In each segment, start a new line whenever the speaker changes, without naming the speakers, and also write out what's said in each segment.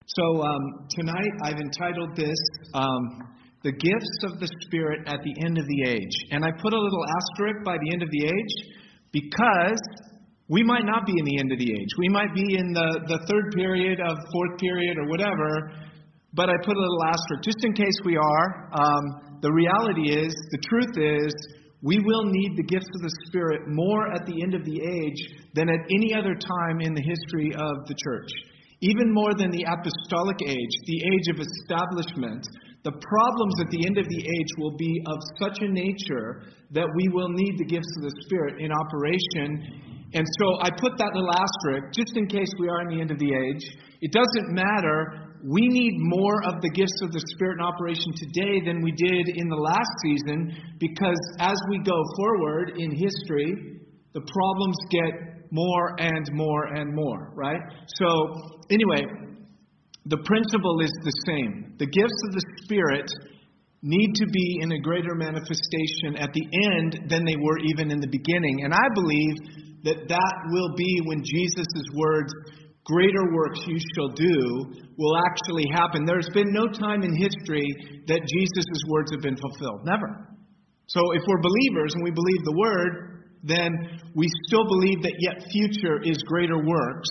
Tonight I've entitled this, The Gifts of the Spirit at the End of the Age. And I put a little asterisk by the end of the age because we might not be in the end of the age. We might be in the third period of fourth period or whatever, but I put a little asterisk just in case we are. The reality is, the truth is, we will need the gifts of the Spirit more at the end of the age than at any other time in the history of the church. Even more than the apostolic age, the age of establishment, the problems at the end of the age will be of such a nature that we will need the gifts of the Spirit in operation. And so I put that little asterisk just in case we are in the end of the age. It doesn't matter. We need more of the gifts of the Spirit in operation today than we did in the last season, because as we go forward in history, the problems get more and more and more, right? So anyway, the principle is the same. The gifts of the Spirit need to be in a greater manifestation at the end than they were even in the beginning. And I believe that will be when Jesus' words, "Greater works you shall do," will actually happen. There's been no time in history that Jesus' words have been fulfilled. Never. So if we're believers and we believe the Word, then we still believe that yet future is greater works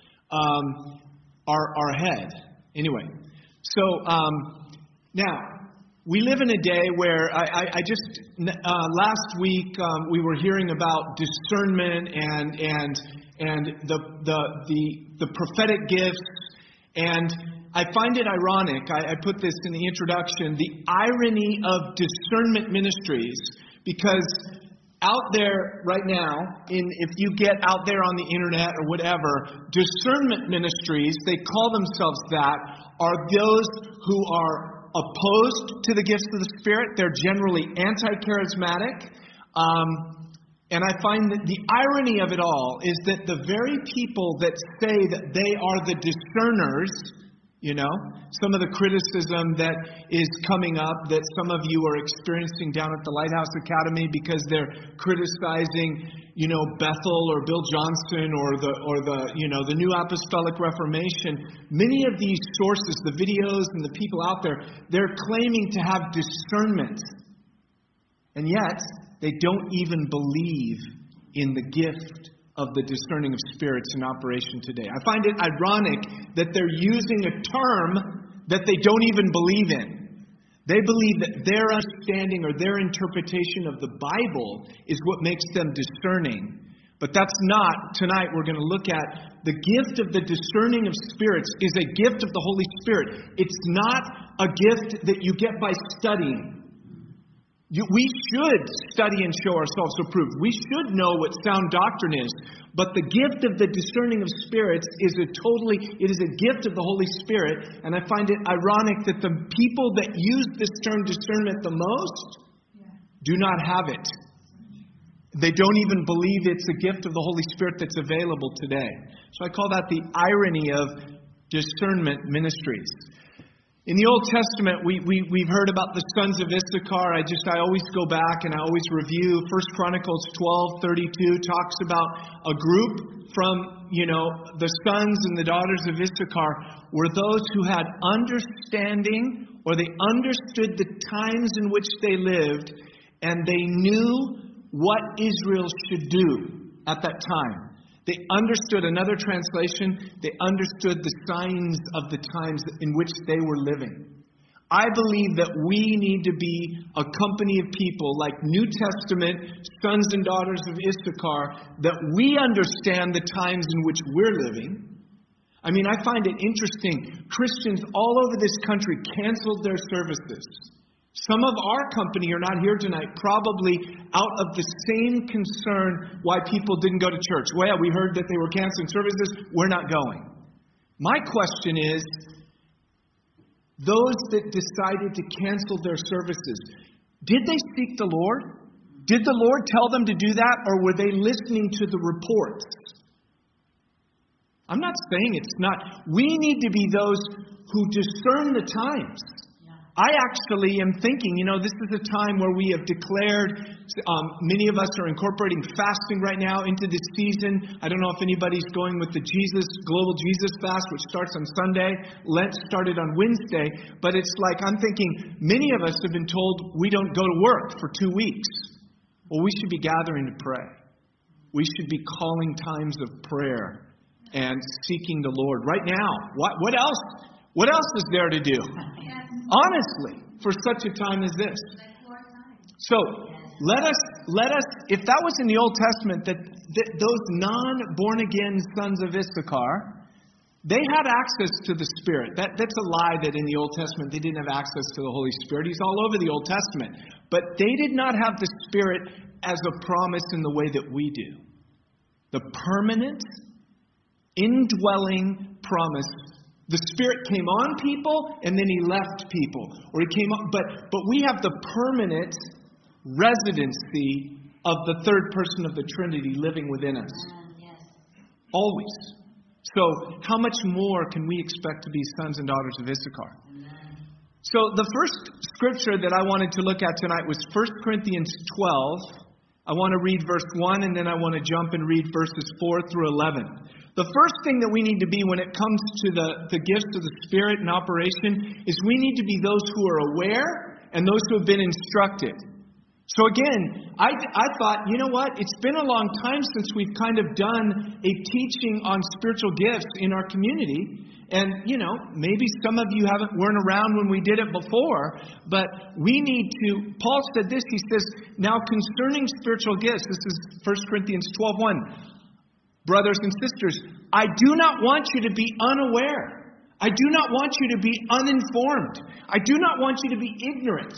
are ahead. Anyway, so now we live in a day where I just last week we were hearing about discernment and the prophetic gifts, and I find it ironic. I put this in the introduction, the irony of discernment ministries, because out there right now, if you get out there on the internet or whatever, discernment ministries, they call themselves that, are those who are opposed to the gifts of the Spirit. They're generally anti-charismatic. And I find that the irony of it all is that the very people that say that they are the discerners, some of the criticism that is coming up that some of you are experiencing down at the Lighthouse Academy because they're criticizing, Bethel or Bill Johnson or the New Apostolic Reformation. Many of these sources, the videos and the people out there, they're claiming to have discernment. And yet, they don't even believe in the gift of the discerning of spirits in operation today. I find it ironic that they're using a term that they don't even believe in. They believe that their understanding or their interpretation of the Bible is what makes them discerning. But that's not. Tonight we're going to look at the gift of the discerning of spirits is a gift of the Holy Spirit. It's not a gift that you get by studying. We should study and show ourselves approved. We should know what sound doctrine is. But the gift of the discerning of spirits is a gift of the Holy Spirit. And I find it ironic that the people that use this term discernment the most do not have it. They don't even believe it's a gift of the Holy Spirit that's available today. So I call that the irony of discernment ministries. In the Old Testament, we've heard about the sons of Issachar. I always go back and I always review. 1 Chronicles 12:32 talks about a group from, the sons and the daughters of Issachar were those who had understanding, or they understood the times in which they lived, and they knew what Israel should do at that time. They understood, another translation, they understood the signs of the times in which they were living. I believe that we need to be a company of people like New Testament sons and daughters of Issachar, that we understand the times in which we're living. I find it interesting. Christians all over this country canceled their services. Some of our company are not here tonight, probably out of the same concern why people didn't go to church. Well, we heard that they were canceling services. We're not going. My question is, those that decided to cancel their services, did they seek the Lord? Did the Lord tell them to do that, or were they listening to the reports? I'm not saying it's not. We need to be those who discern the times. I actually am thinking, this is a time where we have declared, many of us are incorporating fasting right now into this season. I don't know if anybody's going with the Global Jesus Fast, which starts on Sunday. Lent started on Wednesday. But it's like, I'm thinking, many of us have been told we don't go to work for 2 weeks. Well, we should be gathering to pray. We should be calling times of prayer and seeking the Lord right now. What else? What else is there to do? Honestly, for such a time as this. So let us, if that was in the Old Testament, that those non-born again sons of Issachar, they had access to the Spirit. That's a lie that in the Old Testament they didn't have access to the Holy Spirit. He's all over the Old Testament. But they did not have the Spirit as a promise in the way that we do. The permanent, indwelling promise. The Spirit came on people and then He left people. Or He came on, but we have the permanent residency of the third person of the Trinity living within us. Yes. Always. So how much more can we expect to be sons and daughters of Issachar? Amen. So the first scripture that I wanted to look at tonight was 1 Corinthians 12. I want to read verse 1 and then I want to jump and read verses 4 through 11. The first thing that we need to be when it comes to the gifts of the Spirit in operation is we need to be those who are aware and those who have been instructed. So again, I thought, you know what? It's been a long time since we've kind of done a teaching on spiritual gifts in our community. And, maybe some of you weren't around when we did it before. But we need to, Paul said this, he says, now concerning spiritual gifts, this is 1 Corinthians 12:1. Brothers and sisters, I do not want you to be unaware. I do not want you to be uninformed. I do not want you to be ignorant.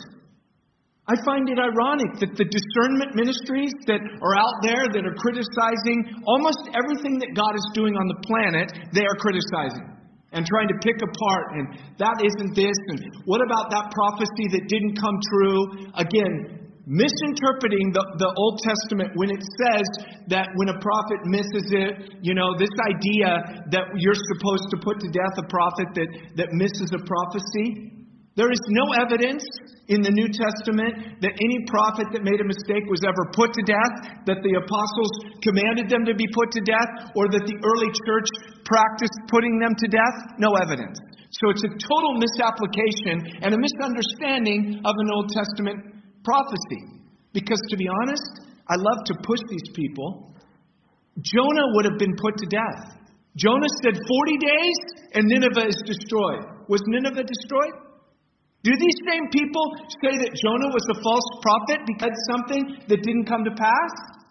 I find it ironic that the discernment ministries that are out there that are criticizing almost everything that God is doing on the planet, they are criticizing and trying to pick apart. And that isn't this. And what about that prophecy that didn't come true? Again, misinterpreting the Old Testament when it says that when a prophet misses it, this idea that you're supposed to put to death a prophet that misses a prophecy. There is no evidence in the New Testament that any prophet that made a mistake was ever put to death, that the apostles commanded them to be put to death, or that the early church practiced putting them to death. No evidence. So it's a total misapplication and a misunderstanding of an Old Testament prophecy. Because to be honest, I love to push these people. Jonah would have been put to death. Jonah said 40 days and Nineveh is destroyed. Was Nineveh destroyed? Do these same people say that Jonah was a false prophet because something that didn't come to pass?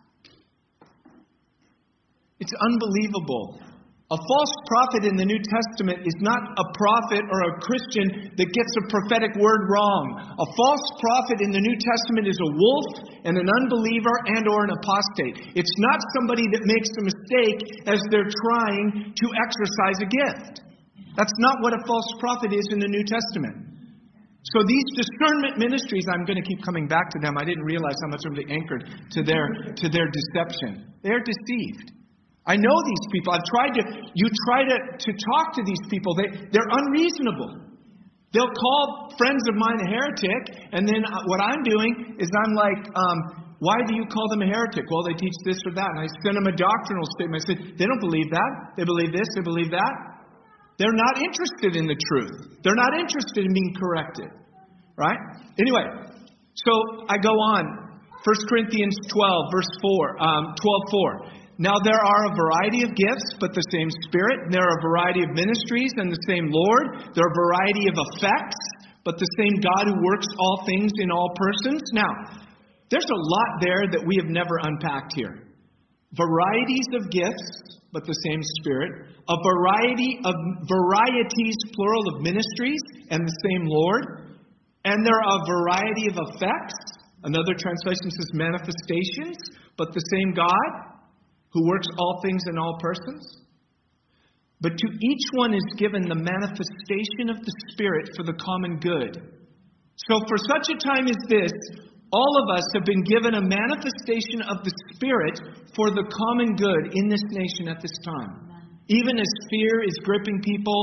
It's unbelievable. A false prophet in the New Testament is not a prophet or a Christian that gets a prophetic word wrong. A false prophet in the New Testament is a wolf and an unbeliever and or an apostate. It's not somebody that makes a mistake as they're trying to exercise a gift. That's not what a false prophet is in the New Testament. So these discernment ministries, I'm going to keep coming back to them. I didn't realize how much I'm anchored to their deception. They're deceived. I know these people. You try to talk to these people. They're unreasonable. They'll call friends of mine a heretic, and then what I'm doing is I'm like, why do you call them a heretic? Well, they teach this or that. And I send them a doctrinal statement. I say, they don't believe that. They believe this. They believe that. They're not interested in the truth. They're not interested in being corrected. Right? Anyway, so I go on. 1 Corinthians 12, verse 4, 12:4. Now there are a variety of gifts, but the same Spirit. There are a variety of ministries and the same Lord. There are a variety of effects, but the same God who works all things in all persons. Now, there's a lot there that we have never unpacked here. Varieties of gifts, but the same Spirit. A variety of varieties, plural, of ministries and the same Lord. And there are a variety of effects. Another translation says manifestations, but the same God who works all things in all persons. But to each one is given the manifestation of the Spirit for the common good. So for such a time as this, all of us have been given a manifestation of the Spirit for the common good in this nation at this time. Even as fear is gripping people,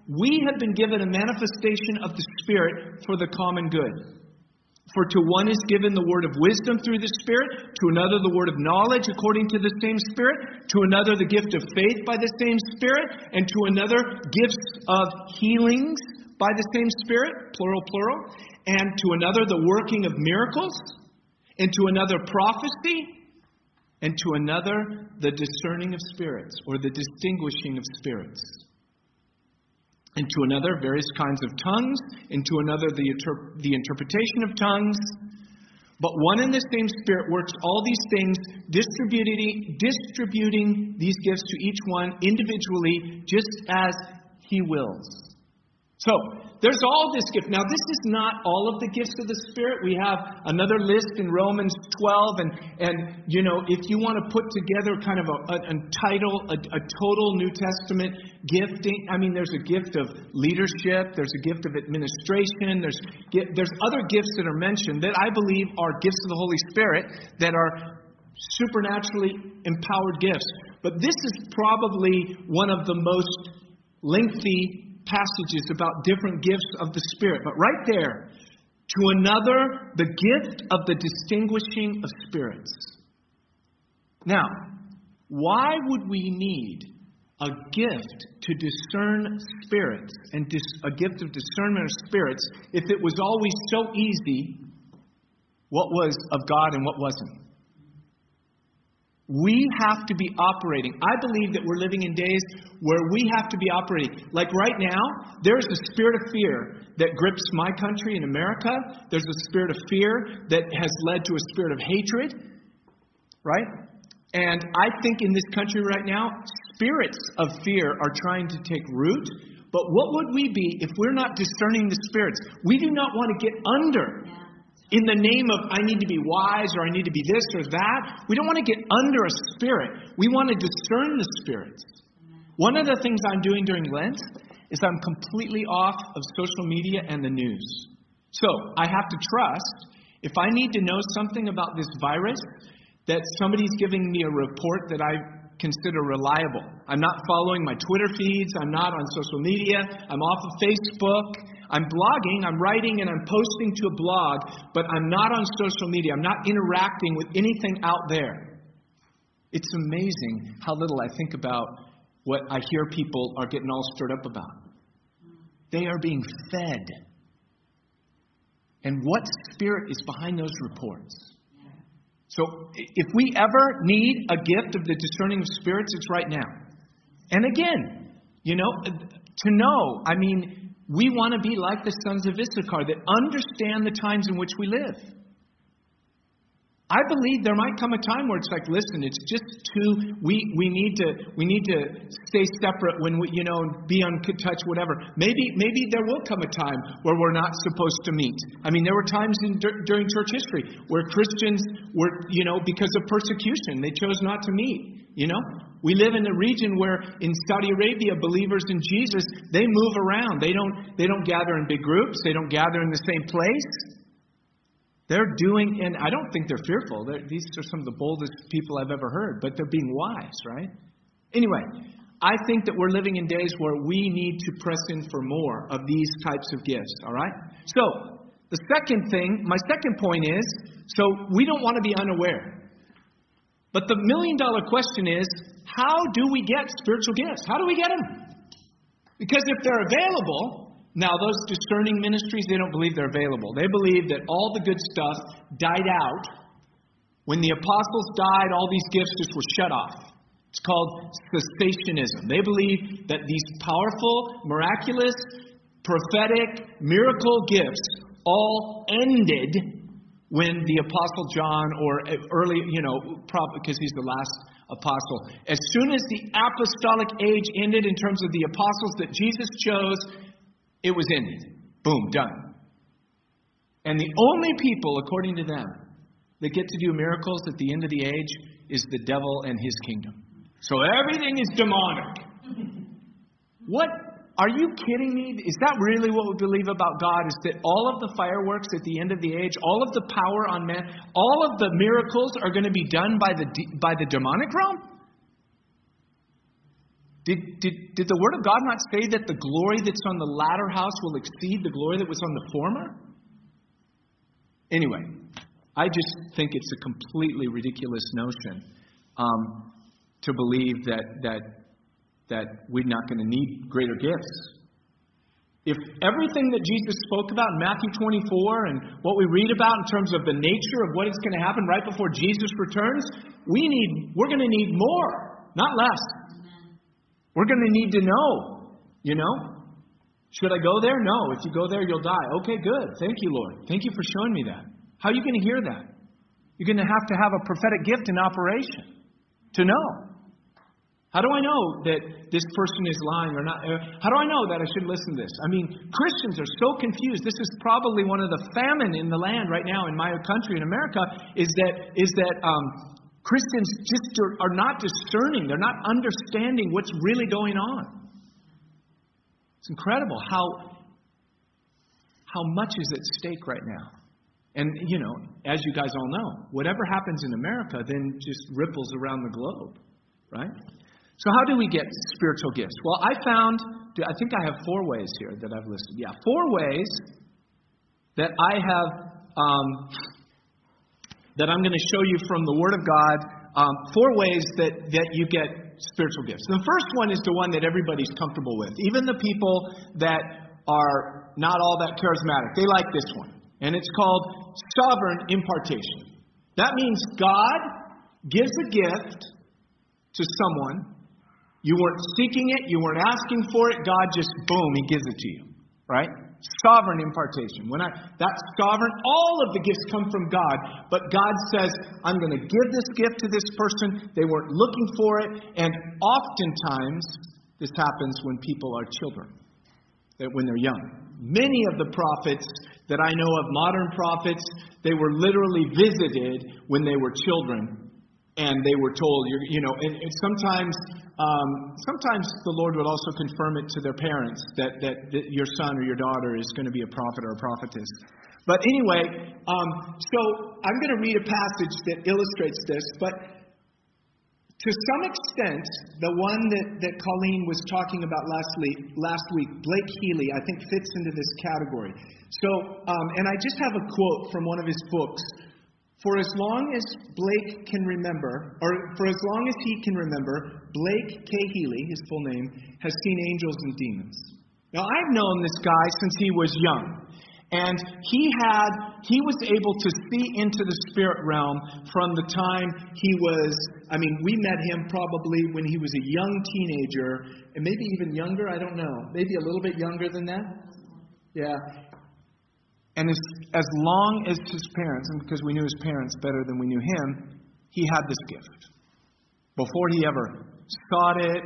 we have been given a manifestation of the Spirit for the common good. For to one is given the word of wisdom through the Spirit, to another the word of knowledge according to the same Spirit, to another the gift of faith by the same Spirit, and to another gifts of healings by the same Spirit, plural, and to another the working of miracles, and to another prophecy, and to another the discerning of spirits, or the distinguishing of spirits. And to another, various kinds of tongues, and to another, the interpretation of tongues. But one and the same Spirit works all these things, distributing these gifts to each one individually, just as He wills. So, there's all this gift. Now, this is not all of the gifts of the Spirit. We have another list in Romans 12. And you know, if you want to put together kind of a total New Testament gifting, I mean, there's a gift of leadership. There's a gift of administration. There's other gifts that are mentioned that I believe are gifts of the Holy Spirit that are supernaturally empowered gifts. But this is probably one of the most lengthy passages about different gifts of the Spirit. But right there, to another, the gift of the distinguishing of spirits. Now, why would we need a gift to discern spirits and a gift of discernment of spirits if it was always so easy what was of God and what wasn't? We have to be operating. I believe that we're living in days where we have to be operating. Like right now, there's a spirit of fear that grips my country in America. There's a spirit of fear that has led to a spirit of hatred. Right? And I think in this country right now, spirits of fear are trying to take root. But what would we be if we're not discerning the spirits? We do not want to get under in the name of, I need to be wise, or I need to be this or that. We don't want to get under a spirit. We want to discern the spirits. One of the things I'm doing during Lent is I'm completely off of social media and the news. So I have to trust, if I need to know something about this virus, that somebody's giving me a report that I consider reliable. I'm not following my Twitter feeds. I'm not on social media. I'm off of Facebook. I'm blogging, I'm writing, and I'm posting to a blog, but I'm not on social media. I'm not interacting with anything out there. It's amazing how little I think about what I hear people are getting all stirred up about. They are being fed. And what spirit is behind those reports? So if we ever need a gift of the discerning of spirits, it's right now. And again, you know, to know, I mean, we want to be like the sons of Issachar that understand the times in which we live. I believe there might come a time where it's like, listen, it's just too, we need to stay separate when we, you know, be on touch, whatever. Maybe there will come a time where we're not supposed to meet. I mean, there were times during church history where Christians were, you know, because of persecution, they chose not to meet, you know. We live in a region where in Saudi Arabia, believers in Jesus, they move around. They don't gather in big groups. They don't gather in the same place. They're doing, and I don't think they're fearful. These are some of the boldest people I've ever heard, but they're being wise, right? Anyway, I think that we're living in days where we need to press in for more of these types of gifts, all right? So, the second thing, my second point is, so we don't want to be unaware. But the million-dollar question is, how do we get spiritual gifts? How do we get them? Because if they're available, now those discerning ministries, they don't believe they're available. They believe that all the good stuff died out. When the apostles died, all these gifts just were shut off. It's called cessationism. They believe that these powerful, miraculous, prophetic, miracle gifts all ended when the Apostle John, or early, you know, probably because he's the last apostle. As soon as the apostolic age ended in terms of the apostles that Jesus chose, it was ended. Boom, done. And the only people, according to them, that get to do miracles at the end of the age is the devil and his kingdom. So everything is demonic. What? Are you kidding me? Is that really what we believe about God? Is that all of the fireworks at the end of the age, all of the power on man, all of the miracles are going to be done by the demonic realm? Did the Word of God not say that the glory that's on the latter house will exceed the glory that was on the former? Anyway, I just think it's a completely ridiculous notion to believe that we're not going to need greater gifts. If everything that Jesus spoke about in Matthew 24 and what we read about in terms of the nature of what is going to happen right before Jesus returns, we're going to need more, not less. We're going to need to know, Should I go there? No. If you go there, you'll die. Okay, good. Thank you, Lord. Thank you for showing me that. How are you going to hear that? You're going to have a prophetic gift in operation to know. How do I know that this person is lying or not? How do I know that I should listen to this? I mean, Christians are so confused. This is probably one of the famine in the land right now in my country, in America, is that Christians just are not discerning. They're not understanding what's really going on. It's incredible how much is at stake right now. And, as you guys all know, whatever happens in America then just ripples around the globe, right? So how do we get spiritual gifts? Well, I think I have 4 ways here that I've listed. Yeah, 4 ways that I have, that I'm going to show you from the Word of God, 4 ways that you get spiritual gifts. The first one is the one that everybody's comfortable with. Even the people that are not all that charismatic, they like this one. And it's called sovereign impartation. That means God gives a gift to someone. You weren't seeking it. You weren't asking for it. God just, boom, He gives it to you. Right? Sovereign impartation. That's sovereign. All of the gifts come from God. But God says, I'm going to give this gift to this person. They weren't looking for it. And oftentimes, this happens when people are children. When they're young. Many of the prophets that I know of, modern prophets, they were literally visited when they were children. And they were told, and sometimes the Lord would also confirm it to their parents that your son or your daughter is going to be a prophet or a prophetess. But anyway, so I'm going to read a passage that illustrates this. But to some extent, the one that Colleen was talking about last week, Blake Healy, I think fits into this category. So, and I just have a quote from one of his books. For as long as Blake can remember, or for as long as he can remember, Blake K. Healy, his full name, has seen angels and demons. Now, I've known this guy since he was young. And he was able to see into the spirit realm from the time we met him probably when he was a young teenager, and maybe even younger, I don't know. Maybe a little bit younger than that. Yeah. And as long as his parents, and because we knew his parents better than we knew him, he had this gift. Before he ever sought it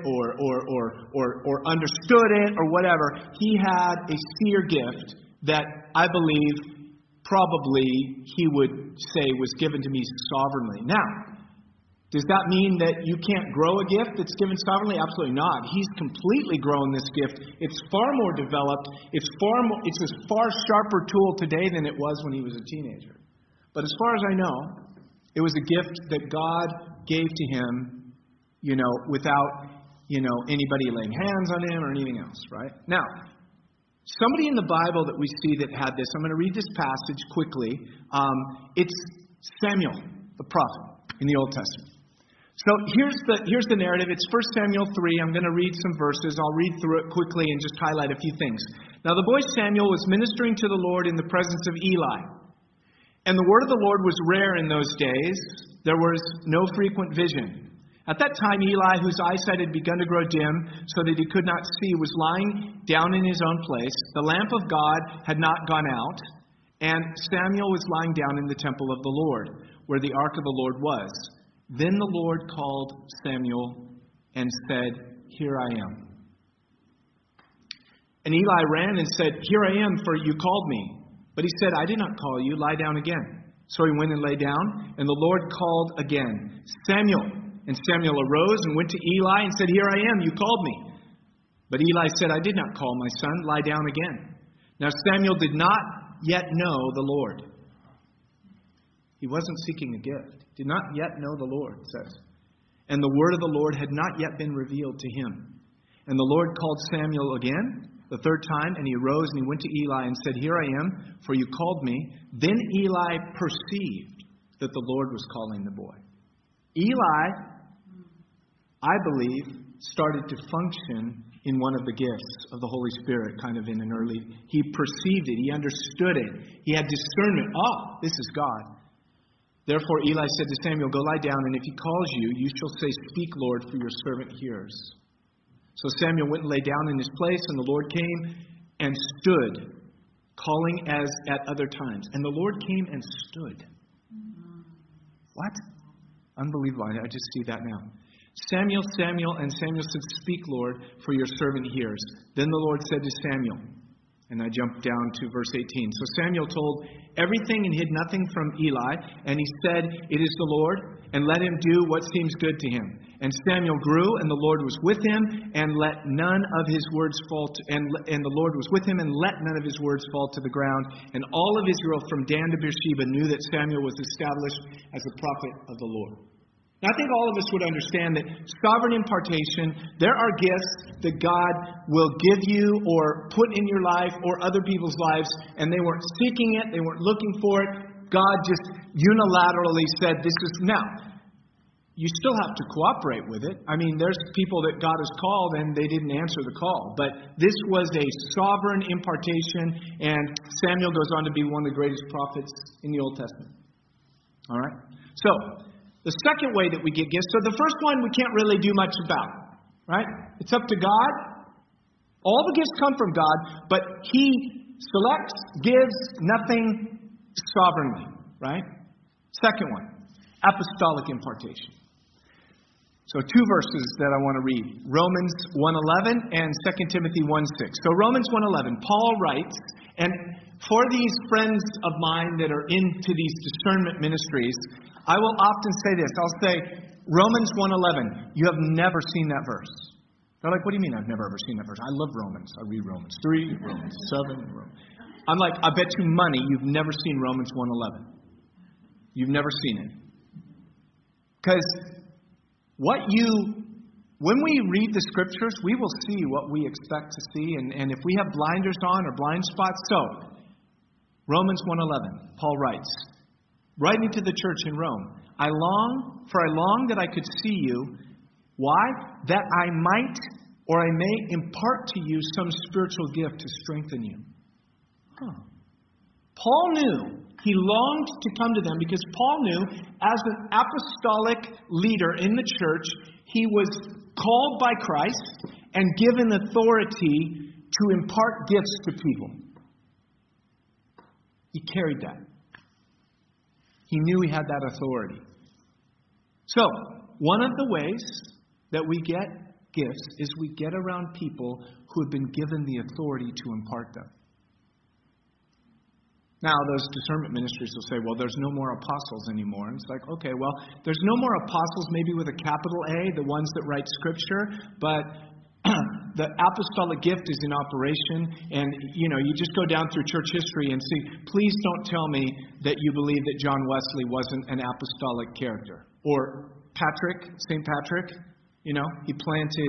or understood it or whatever, he had a seer gift that I believe probably he would say was given to me sovereignly. Now, does that mean that you can't grow a gift that's given sovereignly? Absolutely not. He's completely grown this gift. It's far more developed. It's a far sharper tool today than it was when he was a teenager. But as far as I know, it was a gift that God gave to him, without, anybody laying hands on him or anything else, right? Now, somebody in the Bible that we see that had this, I'm going to read this passage quickly. It's Samuel, the prophet, in the Old Testament. So here's the narrative. It's 1 Samuel 3. I'm going to read some verses. I'll read through it quickly and just highlight a few things. Now the boy Samuel was ministering to the Lord in the presence of Eli. And the word of the Lord was rare in those days. There was no frequent vision. At that time, Eli, whose eyesight had begun to grow dim so that he could not see, was lying down in his own place. The lamp of God had not gone out, and Samuel was lying down in the temple of the Lord, where the ark of the Lord was. Then the Lord called Samuel and said, "Here I am." And Eli ran and said, "Here I am, for you called me." But he said, "I did not call you. Lie down again." So he went and lay down, and the Lord called again, "Samuel." And Samuel arose and went to Eli and said, "Here I am, you called me." But Eli said, "I did not call, my son. Lie down again." Now Samuel did not yet know the Lord. He wasn't seeking a gift. Did not yet know the Lord, it says. And the word of the Lord had not yet been revealed to him. And the Lord called Samuel again, the third time, and he arose and he went to Eli and said, Here I am, for you called me. Then Eli perceived that the Lord was calling the boy. Eli, I believe, started to function in one of the gifts of the Holy Spirit, kind of in an early... He perceived it. He understood it. He had discernment. Oh, this is God. Therefore Eli said to Samuel, Go lie down, and if he calls you, you shall say, Speak, Lord, for your servant hears. So Samuel went and lay down in his place, and the Lord came and stood, calling as at other times. And the Lord came and stood. What? Unbelievable. I just see that now. Samuel, Samuel, and Samuel said, Speak, Lord, for your servant hears. Then the Lord said to Samuel, and I jumped down to verse 18. So Samuel told everything and hid nothing from Eli, and he said, It is the Lord, and let him do what seems good to him. And Samuel grew, and the Lord was with him, and let none of his words fall to, and the Lord was with him, and let none of his words fall to the ground. And all of Israel from Dan to Beersheba knew that Samuel was established as a prophet of the Lord. Now, I think all of us would understand that sovereign impartation, there are gifts that God will give you or put in your life or other people's lives, and they weren't seeking it, they weren't looking for it. God just unilaterally said, this is... Now, you still have to cooperate with it. I mean, there's people that God has called and they didn't answer the call. But this was a sovereign impartation, and Samuel goes on to be one of the greatest prophets in the Old Testament. All right? So, the second way that we get gifts, so the first one we can't really do much about, right? It's up to God. All the gifts come from God, but He selects, gives nothing sovereignly, right? Second one, apostolic impartation. So two verses that I want to read, Romans 1:11 and 2 Timothy 1:6. So Romans 1:11, Paul writes, and for these friends of mine that are into these discernment ministries, I will often say this. I'll say, Romans 1:11, you have never seen that verse. They're like, what do you mean I've never ever seen that verse? I love Romans. I read Romans 3, Romans 7. I'm like, I bet you money you've never seen Romans 1:11. You've never seen it. Because when we read the Scriptures, we will see what we expect to see. And if we have blinders on or blind spots, so Romans 1:11, Paul writes, writing to the church in Rome, I long that I could see you. Why? That I might or I may impart to you some spiritual gift to strengthen you. Paul knew, he longed to come to them because Paul knew as an apostolic leader in the church, he was called by Christ and given authority to impart gifts to people. He carried that. He knew he had that authority. So, one of the ways that we get gifts is we get around people who have been given the authority to impart them. Now, those discernment ministries will say, well, there's no more apostles anymore. And it's like, okay, well, there's no more apostles maybe with a capital A, the ones that write Scripture, but the apostolic gift is in operation. And, you just go down through church history and see, please don't tell me that you believe that John Wesley wasn't an apostolic character. Or Patrick, St. Patrick, he planted,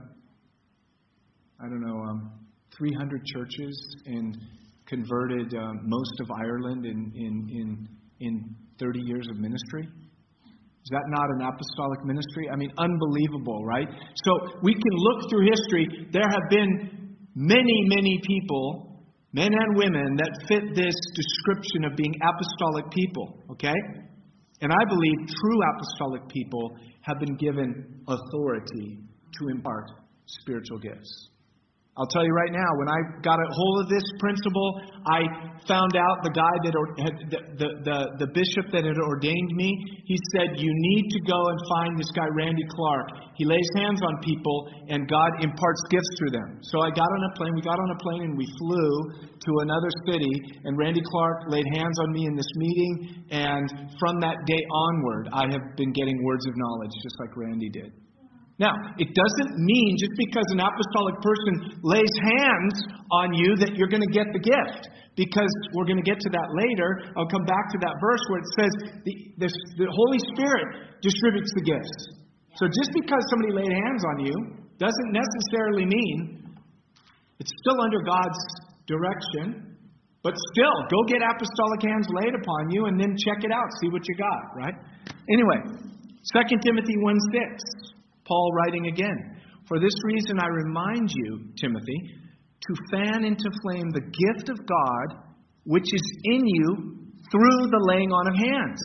300 churches and converted most of Ireland in 30 years of ministry. Is that not an apostolic ministry? I mean, unbelievable, right? So we can look through history. There have been many, many people, men and women, that fit this description of being apostolic people, okay? And I believe true apostolic people have been given authority to impart spiritual gifts. I'll tell you right now, when I got a hold of this principle, I found out the guy that the bishop that had ordained me, he said, you need to go and find this guy, Randy Clark. He lays hands on people and God imparts gifts through them. So we got on a plane and we flew to another city, and Randy Clark laid hands on me in this meeting, and from that day onward, I have been getting words of knowledge just like Randy did. Now, it doesn't mean just because an apostolic person lays hands on you that you're going to get the gift. Because we're going to get to that later. I'll come back to that verse where it says the Holy Spirit distributes the gifts. So just because somebody laid hands on you doesn't necessarily mean it's still under God's direction. But still, go get apostolic hands laid upon you and then check it out. See what you got, right? Anyway, 2 Timothy 1:6, Paul writing again. For this reason I remind you, Timothy, to fan into flame the gift of God which is in you through the laying on of hands.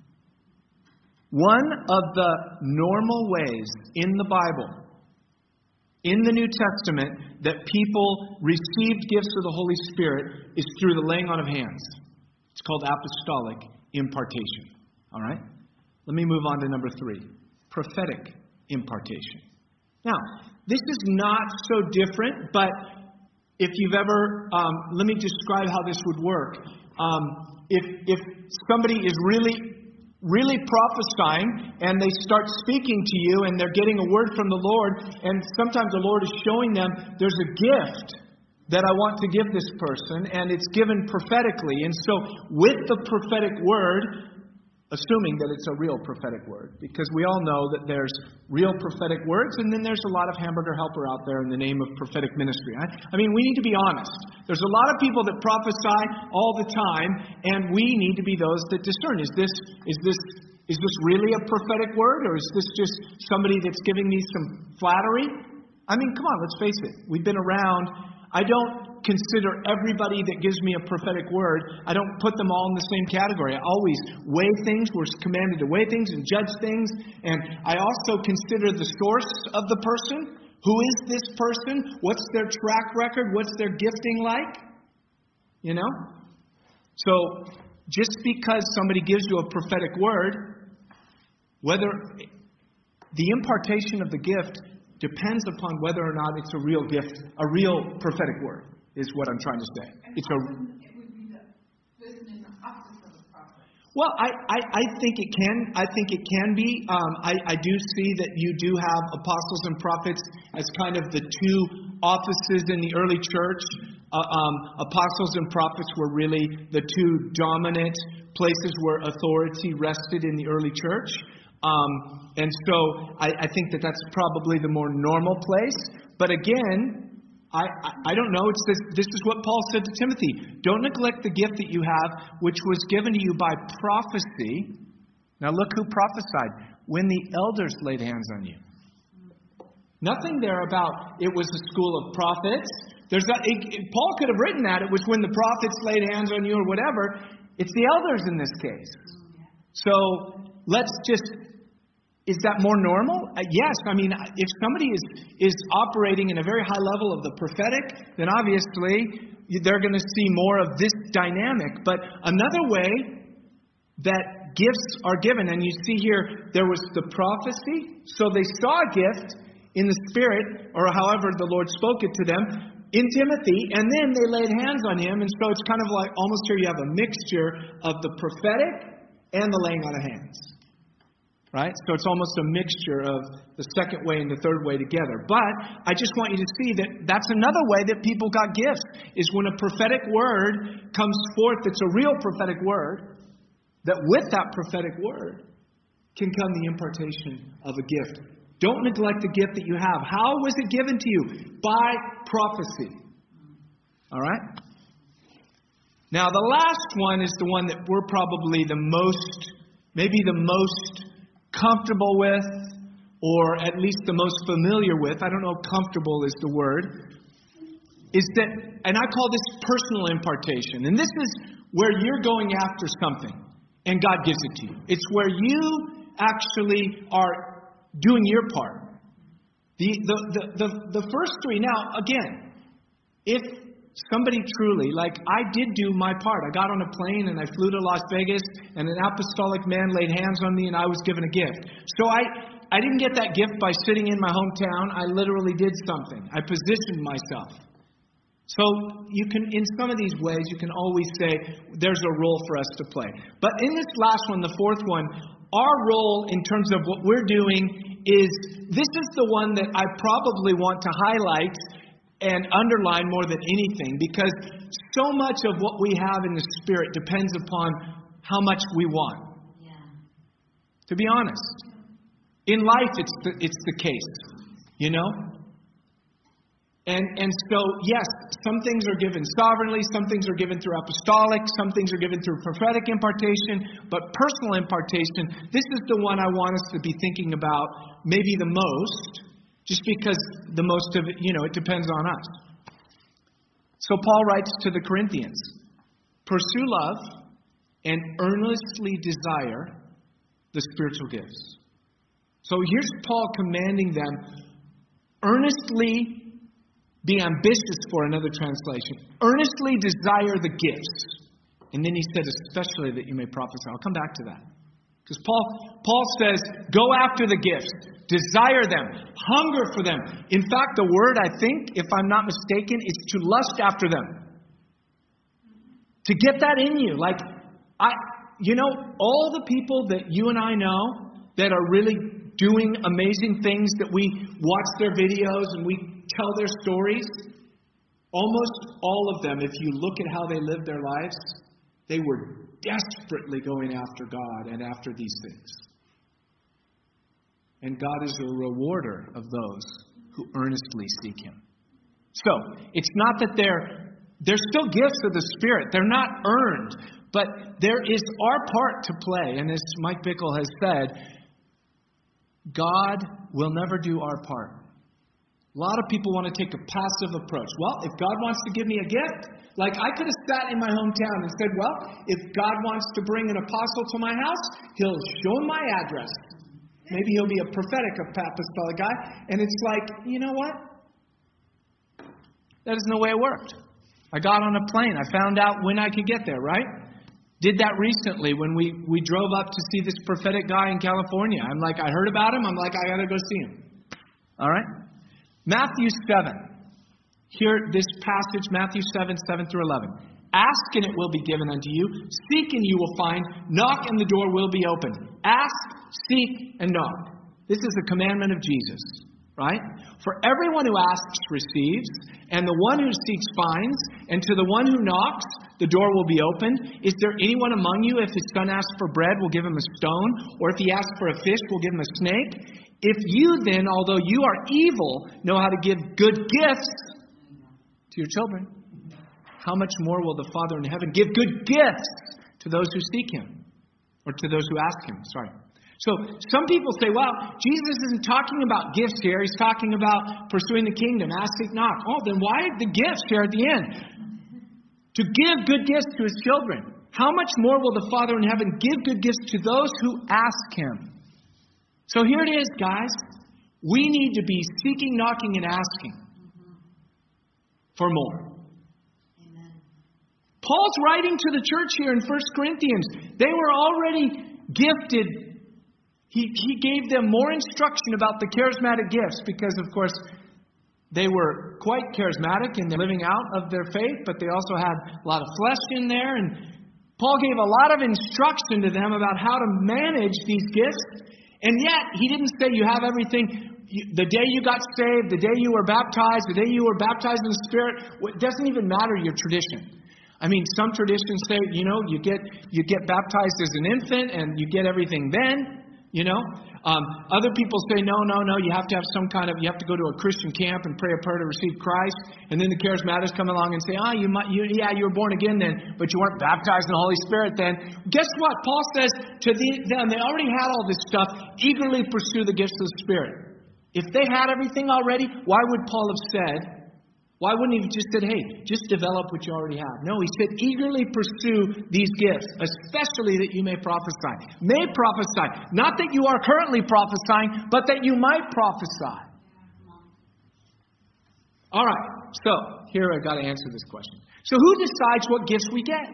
One of the normal ways in the Bible, in the New Testament, that people received gifts of the Holy Spirit is through the laying on of hands. It's called apostolic impartation. All right? Let me move on to number 3. Prophetic impartation. Now, this is not so different, but if you've ever, let me describe how this would work. If somebody is really prophesying and they start speaking to you and they're getting a word from the Lord, and sometimes the Lord is showing them there's a gift that I want to give this person, and it's given prophetically. And so with the prophetic word, assuming that it's a real prophetic word, because we all know that there's real prophetic words and then there's a lot of hamburger helper out there in the name of prophetic ministry. I mean, we need to be honest. There's a lot of people that prophesy all the time, and we need to be those that discern. Is this really a prophetic word, or is this just somebody that's giving me some flattery? I mean, come on, let's face it. We've been around. I don't consider everybody that gives me a prophetic word. I don't put them all in the same category. I always weigh things. We're commanded to weigh things and judge things. And I also consider the source of the person. Who is this person? What's their track record? What's their gifting like? You know? So, just because somebody gives you a prophetic word, whether the impartation of the gift depends upon whether or not it's a real gift, a real prophetic word, is what I'm trying to say.
And it would be the person in the office of a prophet.
Well, I think it can. I think it can be. I do see that you do have apostles and prophets as kind of the two offices in the early church. Apostles and prophets were really the two dominant places where authority rested in the early church. And so I think that that's probably the more normal place. But again, I don't know. This is what Paul said to Timothy. Don't neglect the gift that you have, which was given to you by prophecy. Now look who prophesied. When the elders laid hands on you. Nothing there about it was a school of prophets. Paul could have written that. It was when the prophets laid hands on you or whatever. It's the elders in this case. So let's just... Is that more normal? Yes. I mean, if somebody is operating in a very high level of the prophetic, then obviously they're going to see more of this dynamic. But another way that gifts are given, and you see here, there was the prophecy. So they saw a gift in the Spirit, or however the Lord spoke it to them, in Timothy, and then they laid hands on him. And so it's kind of like almost here you have a mixture of the prophetic and the laying on of hands. Right? So it's almost a mixture of the second way and the third way together. But I just want you to see that that's another way that people got gifts, is when a prophetic word comes forth that's a real prophetic word, that with that prophetic word can come the impartation of a gift. Don't neglect the gift that you have. How was it given to you? By prophecy. All right? Now the last one is the one that we're probably maybe the most comfortable with, or at least the most familiar with. I don't know if comfortable is the word. Is that, and I call this personal impartation. And this is where you're going after something and God gives it to you. It's where you actually are doing your part. The first three. Now, again, if somebody truly, like I did do my part. I got on a plane and I flew to Las Vegas, and an apostolic man laid hands on me and I was given a gift. So I didn't get that gift by sitting in my hometown. I literally did something. I positioned myself. So you can, in some of these ways, you can always say there's a role for us to play. But in this last one, the fourth one, our role in terms of what we're doing is, this is the one that I probably want to highlight and underline more than anything, because so much of what we have in the Spirit depends upon how much we want. Yeah. To be honest, in life it's the case, you know. And so, yes, some things are given sovereignly, some things are given through apostolic, some things are given through prophetic impartation, but personal impartation, this is the one I want us to be thinking about maybe the most, just because the most of it, it depends on us. So Paul writes to the Corinthians, pursue love and earnestly desire the spiritual gifts. So here's Paul commanding them, earnestly be ambitious, for another translation. Earnestly desire the gifts. And then he said, especially that you may prophesy. I'll come back to that. Because Paul says, go after the gifts. Desire them. Hunger for them. In fact, the word, I think, if I'm not mistaken, is to lust after them. To get that in you. Like, all the people that you and I know that are really doing amazing things, that we watch their videos and we tell their stories, almost all of them, if you look at how they lived their lives, they were desperately going after God and after these things. And God is a rewarder of those who earnestly seek Him. So, it's not that they're still gifts of the Spirit. They're not earned. But there is our part to play. And as Mike Bickle has said, God will never do our part. A lot of people want to take a passive approach. Well, if God wants to give me a gift, like I could have sat in my hometown and said, well, if God wants to bring an apostle to my house, He'll show him my address. Maybe he'll be a prophetic apostolic guy. And it's like, you know what? That isn't the way it worked. I got on a plane. I found out when I could get there, right? Did that recently when we drove up to see this prophetic guy in California. I'm like, I heard about him. I'm like, I got to go see him. All right? Matthew 7. Here, this passage, Matthew 7, 7 through 11. Ask and it will be given unto you. Seek and you will find. Knock and the door will be opened. Ask, seek, and knock. This is a commandment of Jesus, right? For everyone who asks receives, and the one who seeks finds, and to the one who knocks, the door will be opened. Is there anyone among you, if his son asks for bread, will give him a stone? Or if he asks for a fish, will give him a snake? If you then, although you are evil, know how to give good gifts to your children, how much more will the Father in heaven give good gifts to those who seek Him? Or to those who ask Him, sorry. So some people say, well, Jesus isn't talking about gifts here. He's talking about pursuing the kingdom. Ask, seek, knock. Oh, then why the gifts here at the end? To give good gifts to His children. How much more will the Father in heaven give good gifts to those who ask Him? So here it is, guys. We need to be seeking, knocking, and asking for more. Amen. Paul's writing to the church here in 1 Corinthians. They were already gifted. He gave them more instruction about the charismatic gifts because, of course, they were quite charismatic in their living out of their faith, but they also had a lot of flesh in there. And Paul gave a lot of instruction to them about how to manage these gifts. And yet, he didn't say you have everything. The day you got saved, the day you were baptized, the day you were baptized in the Spirit, it doesn't even matter your tradition. I mean, some traditions say, you get baptized as an infant and you get everything then. Other people say, no, you have to have you have to go to a Christian camp and pray a prayer to receive Christ. And then the charismatics come along and say, you were born again then, but you weren't baptized in the Holy Spirit then. Guess what? Paul says to them, they already had all this stuff, eagerly pursue the gifts of the Spirit. If they had everything already, why would Paul have said, why wouldn't he have just said, hey, just develop what you already have? No, he said, eagerly pursue these gifts, especially that you may prophesy. May prophesy. Not that you are currently prophesying, but that you might prophesy. All right, so here I got to answer this question. So who decides what gifts we get?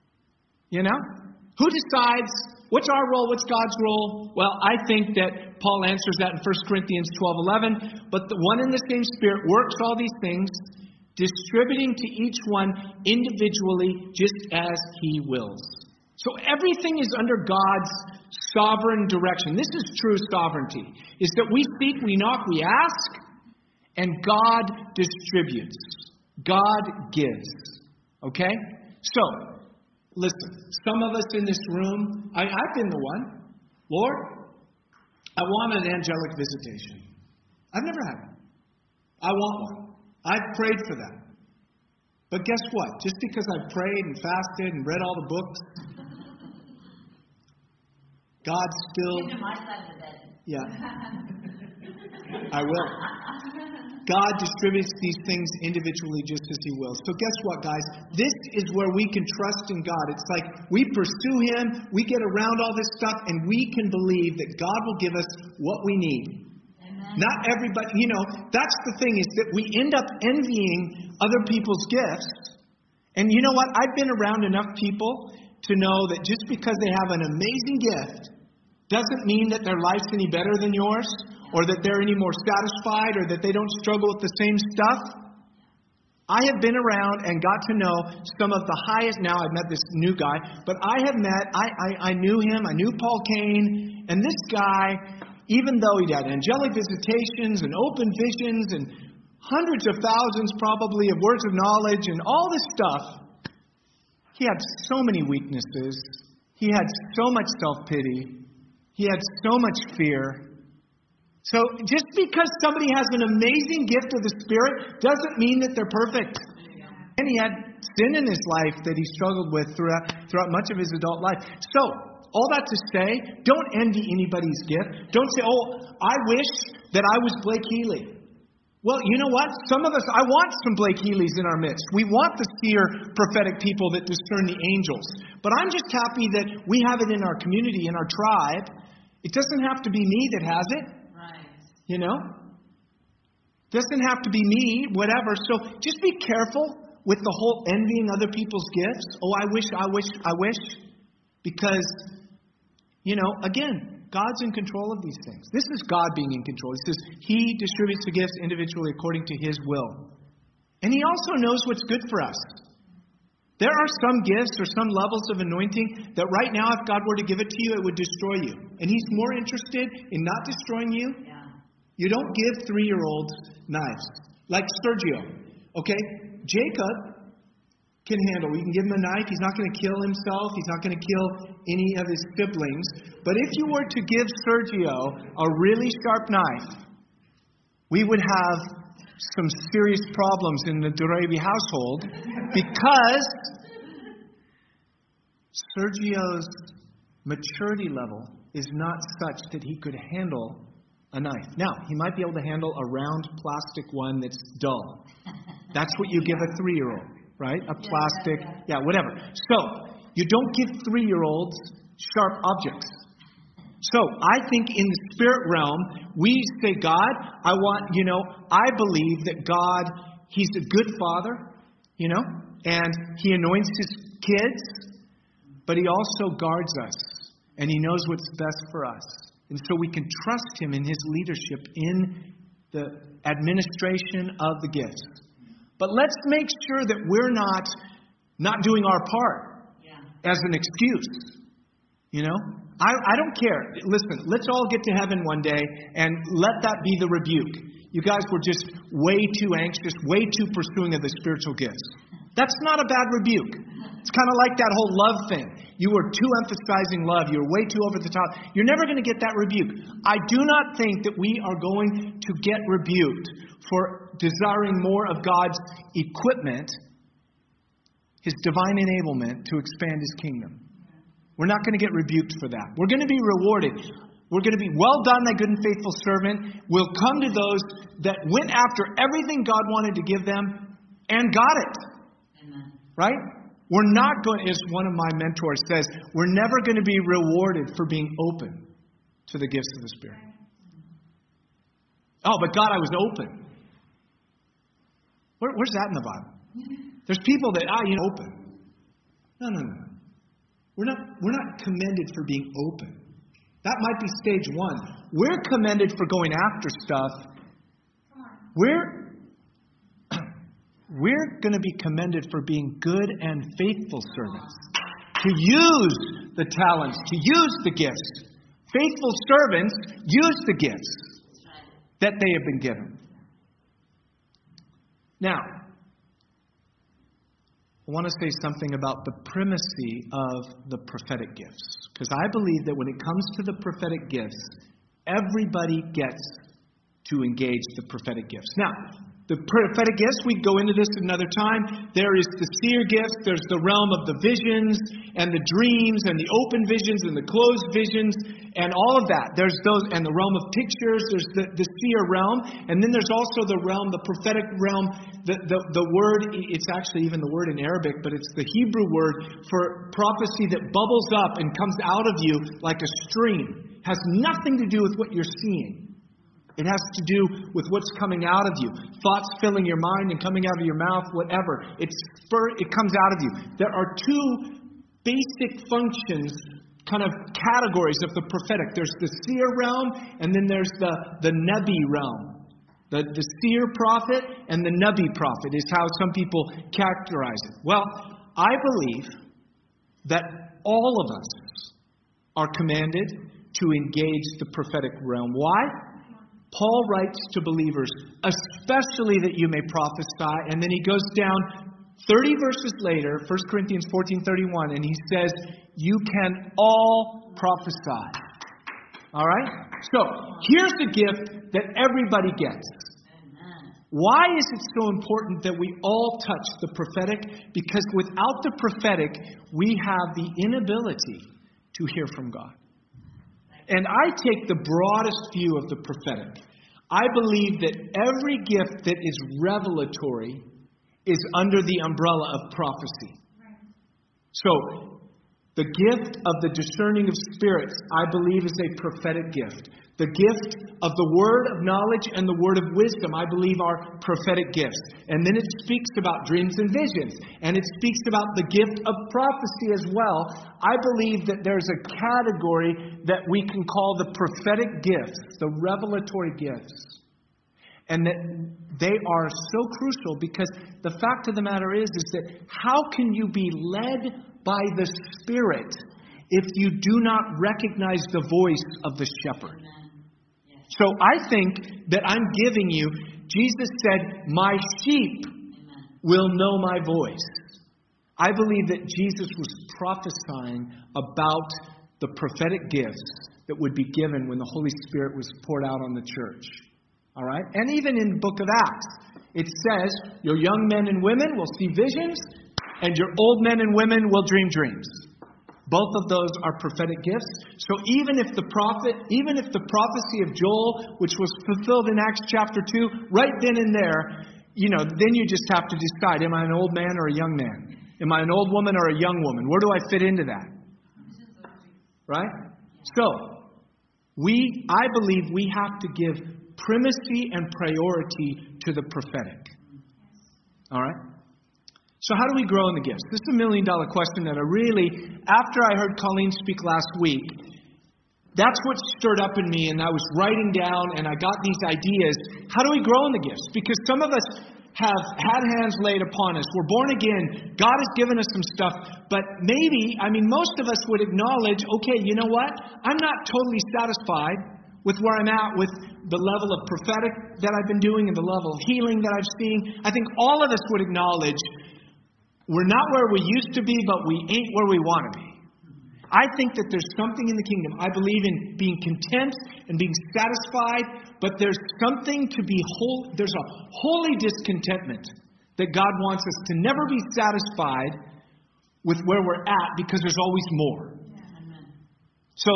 Who decides what's our role, what's God's role? Well, I think that Paul answers that in 1 Corinthians 12:11. But the one and the same Spirit works all these things, distributing to each one individually just as He wills. So everything is under God's sovereign direction. This is true sovereignty. Is that we speak, we knock, we ask, and God distributes. God gives. Okay? So, listen, some of us in this room, I've been the one. Lord, I want an angelic visitation. I've never had one. I want one. I've prayed for that. But guess what? Just because I've prayed and fasted and read all the books, God still...
Give him my side of the bed.
Yeah. I will. God distributes these things individually just as He will. So guess what, guys? This is where we can trust in God. It's like we pursue Him, we get around all this stuff, and we can believe that God will give us what we need.
Amen.
Not everybody, that's the thing, is that we end up envying other people's gifts. And you know what? I've been around enough people to know that just because they have an amazing gift doesn't mean that their life's any better than yours, or that they're any more satisfied, or that they don't struggle with the same stuff. I have been around and got to know some of the highest. Now I've met this new guy, but I knew him. I knew Paul Cain, and this guy, even though he had angelic visitations and open visions and hundreds of thousands probably of words of knowledge and all this stuff, he had so many weaknesses. He had so much self-pity. He had so much fear. So just because somebody has an amazing gift of the Spirit doesn't mean that they're perfect. And he had sin in his life that he struggled with throughout much of his adult life. So, all that to say, don't envy anybody's gift. Don't say, I wish that I was Blake Healy. Well, you know what? Some of us, I want some Blake Healys in our midst. We want the seer, prophetic people that discern the angels. But I'm just happy that we have it in our community, in our tribe. It doesn't have to be me that has it. Doesn't have to be me, whatever. So just be careful with the whole envying other people's gifts. I wish. Because, again, God's in control of these things. This is God being in control. He says He distributes the gifts individually according to His will. And He also knows what's good for us. There are some gifts or some levels of anointing that right now, if God were to give it to you, it would destroy you. And He's more interested in not destroying you.
Yeah.
You don't give 3-year-olds knives. Like Sergio. Okay? Jacob can handle. You can give him a knife. He's not going to kill himself. He's not going to kill any of his siblings. But if you were to give Sergio a really sharp knife, we would have some serious problems in the Durevi household because Sergio's maturity level is not such that he could handle a knife. Now, he might be able to handle a round plastic one that's dull. That's what you give a 3-year-old, right? A plastic, whatever. So, you don't give 3-year-olds sharp objects. So, I think in the spirit realm, we say, God, I believe that God, He's a good Father, and He anoints His kids, but He also guards us, and He knows what's best for us. And so we can trust Him in His leadership in the administration of the gifts. But let's make sure that we're not doing our part as an excuse. I don't care. Listen, let's all get to heaven one day and let that be the rebuke. You guys were just way too anxious, way too pursuing of the spiritual gifts. That's not a bad rebuke. It's kind of like that whole love thing. You were too emphasizing love. You were way too over the top. You're never going to get that rebuke. I do not think that we are going to get rebuked for desiring more of God's equipment, His divine enablement to expand His kingdom. We're not going to get rebuked for that. We're going to be rewarded. We're going to be, well done, thy good and faithful servant. We'll come to those that went after everything God wanted to give them and got it.
Amen.
Right? We're not going, as one of my mentors says, we're never going to be rewarded for being open to the gifts of the Spirit. Oh, but God, I was open. Where's that in the Bible? There's people that, open. No. We're not commended for being open. That might be stage 1. We're commended for going after stuff. We're going to be commended for being good and faithful servants. To use the talents, to use the gifts. Faithful servants use the gifts that they have been given. Now, I want to say something about the primacy of the prophetic gifts. Because I believe that when it comes to the prophetic gifts, everybody gets to engage the prophetic gifts. Now, The prophetic gifts, we go into this another time. There is the seer gifts. There's the realm of the visions and the dreams and the open visions and the closed visions and all of that. There's those, and the realm of pictures. There's the seer realm. And then there's also the realm, the prophetic realm. The word, it's actually even the word in Arabic, but it's the Hebrew word for prophecy that bubbles up and comes out of you like a stream. Has nothing to do with what you're seeing. It has to do with what's coming out of you. Thoughts filling your mind and coming out of your mouth, whatever. It comes out of you. There are two basic functions, kind of categories of the prophetic. There's the seer realm, and then there's the Nabi realm. The seer prophet and the Nabi prophet is how some people characterize it. Well, I believe that all of us are commanded to engage the prophetic realm. Why? Paul writes to believers, especially that you may prophesy. And then he goes down 30 verses later, 1 Corinthians 14:31, and he says, you can all prophesy. All right? So, here's the gift that everybody gets. Why is it so important that we all touch the prophetic? Because without the prophetic, we have the inability to hear from God. And I take the broadest view of the prophetic. I believe that every gift that is revelatory is under the umbrella of prophecy. So, the gift of the discerning of spirits, I believe, is a prophetic gift. The gift of the word of knowledge and the word of wisdom, I believe, are prophetic gifts. And then it speaks about dreams and visions. And it speaks about the gift of prophecy as well. I believe that there's a category that we can call the prophetic gifts, the revelatory gifts. And that they are so crucial because the fact of the matter is that how can you be led by the Spirit if you do not recognize the voice of the shepherd? So I think that I'm giving you, Jesus said, my sheep will know my voice. I believe that Jesus was prophesying about the prophetic gifts that would be given when the Holy Spirit was poured out on the church. All right? And even in the book of Acts, it says, your young men and women will see visions, and your old men and women will dream dreams. Both of those are prophetic gifts. So even if the prophecy of Joel, which was fulfilled in Acts chapter 2, right then and there, then you just have to decide, am I an old man or a young man? Am I an old woman or a young woman? Where do I fit into that? Right? So, I believe we have to give primacy and priority to the prophetic. All right? So how do we grow in the gifts? This is $1 million question that after I heard Colleen speak last week, that's what stirred up in me, and I was writing down, and I got these ideas. How do we grow in the gifts? Because some of us have had hands laid upon us. We're born again. God has given us some stuff. But most of us would acknowledge, okay, you know what? I'm not totally satisfied with where I'm at with the level of prophetic that I've been doing and the level of healing that I've seen. I think all of us would acknowledge we're not where we used to be, but we ain't where we want to be. I think that there's something in the kingdom. I believe in being content and being satisfied, but there's something to be whole. There's a holy discontentment that God wants us to never be satisfied with where we're at because there's always more. So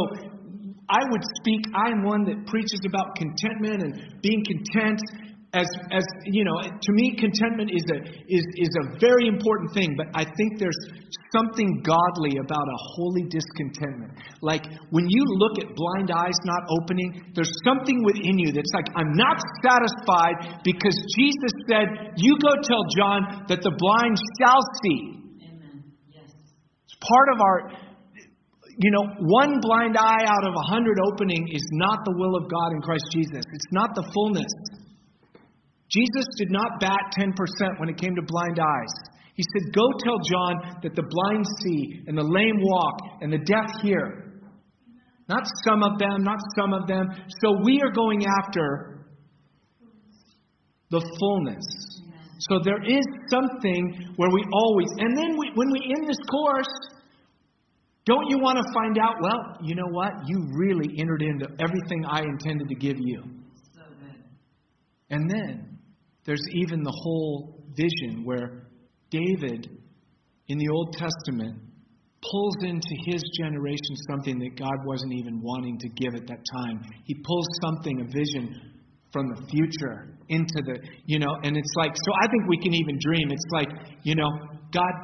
I'm one that preaches about contentment and being content. As to me, contentment is a very important thing, but I think there's something godly about a holy discontentment. Like when you look at blind eyes not opening, there's something within you that's like, I'm not satisfied because Jesus said, you go tell John that the blind shall see. Amen. Yes. It's part of our, one blind eye out of 100 opening is not the will of God in Christ Jesus. It's not the fullness. Jesus did not bat 10% when it came to blind eyes. He said, go tell John that the blind see and the lame walk and the deaf hear. Not some of them, not some of them. So we are going after the fullness. So there is something where we always, and then when we end this course, don't you want to find out, well, you know what? You really entered into everything I intended to give you. So good. And then there's even the whole vision where David in the Old Testament pulls into his generation something that God wasn't even wanting to give at that time. He pulls something, a vision from the future into the, and it's like, so I think we can even dream. It's like, God,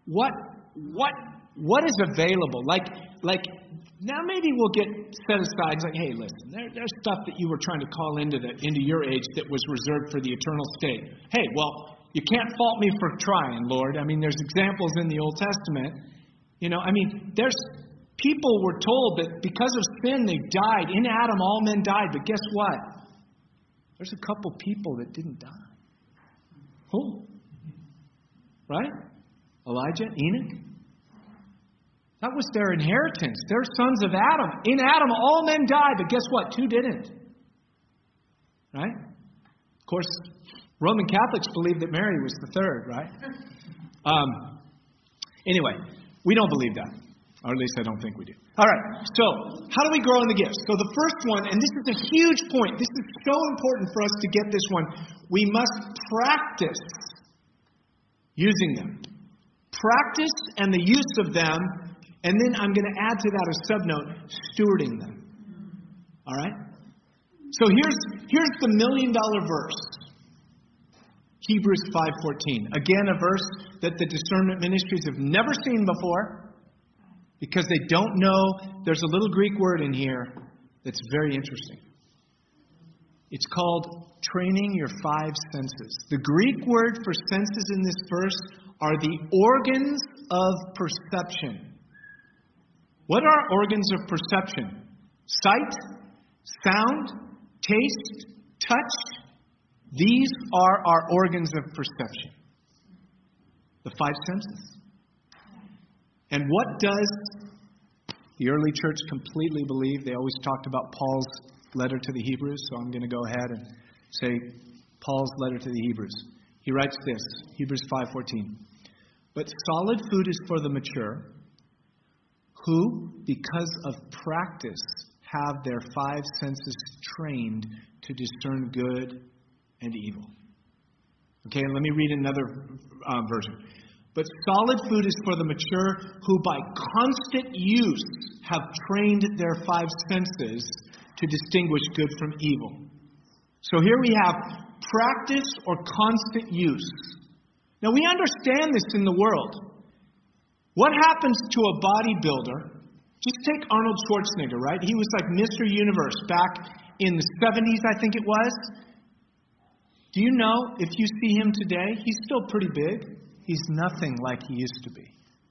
what is available? Like now maybe we'll get set aside. It's like, hey, listen, there's stuff that you were trying to call into your age that was reserved for the eternal state. Hey, well, you can't fault me for trying, Lord. I mean, there's examples in the Old Testament. There's people were told that because of sin they died. In Adam, all men died. But guess what? There's a couple people that didn't die. Who? Right? Elijah, Enoch. That was their inheritance. They're sons of Adam. In Adam, all men died. But guess what? 2 didn't. Right? Of course, Roman Catholics believe that Mary was the third, right? Anyway, we don't believe that. Or at least I don't think we do. All right, so how do we grow in the gifts? So the first one, and this is a huge point. This is so important for us to get this one. We must practice using them. Practice and the use of them. And then I'm going to add to that a subnote, stewarding them. All right? So here's the $1 million verse. Hebrews 5:14. Again, a verse that the discernment ministries have never seen before because they don't know. There's a little Greek word in here that's very interesting. It's called training your 5 senses. The Greek word for senses in this verse are the organs of perception. What are organs of perception? Sight, sound, taste, touch. These are our organs of perception. The 5 senses. And what does the early church completely believe? They always talked about Paul's letter to the Hebrews, so I'm going to go ahead and say Paul's letter to the Hebrews. He writes this, Hebrews 5:14. But solid food is for the mature, who, because of practice, have their 5 senses trained to discern good and evil. Okay, let me read another version. But solid food is for the mature, who by constant use have trained their 5 senses to distinguish good from evil. So here we have practice or constant use. Now we understand this in the world. What happens to a bodybuilder? Just take Arnold Schwarzenegger, right? He was like Mr. Universe back in the 70s, I think it was. Do you know, if you see him today, he's still pretty big. He's nothing like he used to be.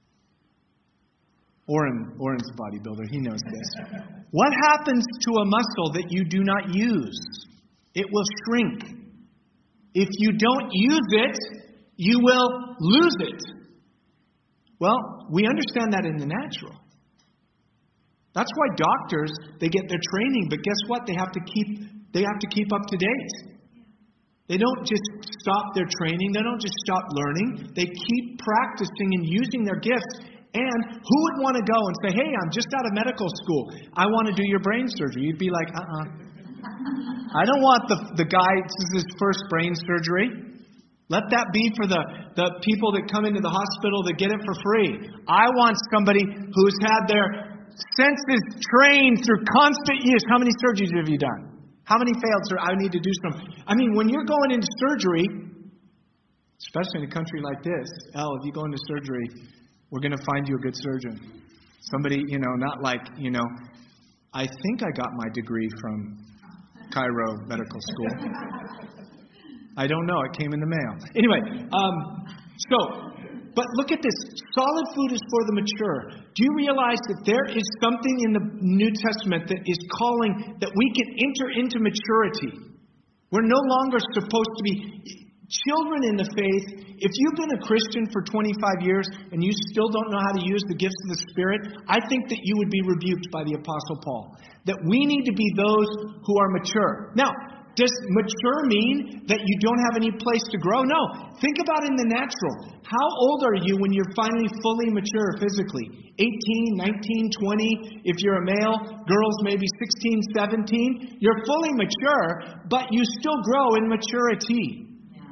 Oren's a bodybuilder. He knows this. What happens to a muscle that you do not use? It will shrink. If you don't use it, you will lose it. Well, we understand that in the natural. That's why doctors, they get their training, but guess what? They have to keep up to date. They don't just stop their training. They don't just stop learning. They keep practicing and using their gifts. And who would want to go and say, hey, I'm just out of medical school. I want to do your brain surgery. You'd be like, I don't want the guy, this is his first brain surgery. Let that be for the people that come into the hospital that get it for free. I want somebody who's had their senses trained through constant use. How many surgeries have you done? How many failed, sir? I need to do some. I mean, when you're going into surgery, especially in a country like this, if you go into surgery, we're going to find you a good surgeon. Somebody, not like, I think I got my degree from Cairo Medical School. I don't know. It came in the mail. Anyway, but look at this. Solid food is for the mature. Do you realize that there is something in the New Testament that is calling that we can enter into maturity? We're no longer supposed to be children in the faith. If you've been a Christian for 25 years and you still don't know how to use the gifts of the Spirit, I think that you would be rebuked by the Apostle Paul. That we need to be those who are mature. Now, does mature mean that you don't have any place to grow? No. Think about in the natural. How old are you when you're finally fully mature physically? 18, 19, 20? If you're a male, girls maybe 16, 17. You're fully mature, but you still grow in maturity.
Yeah.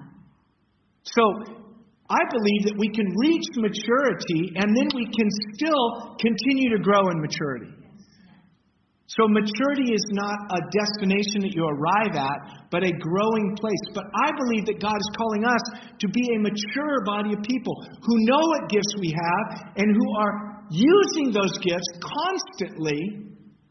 So I believe that we can reach maturity and then we can still continue to grow in maturity. So maturity is not a destination that you arrive at, but a growing place. But I believe that God is calling us to be a mature body of people who know what gifts we have and who are using those gifts constantly.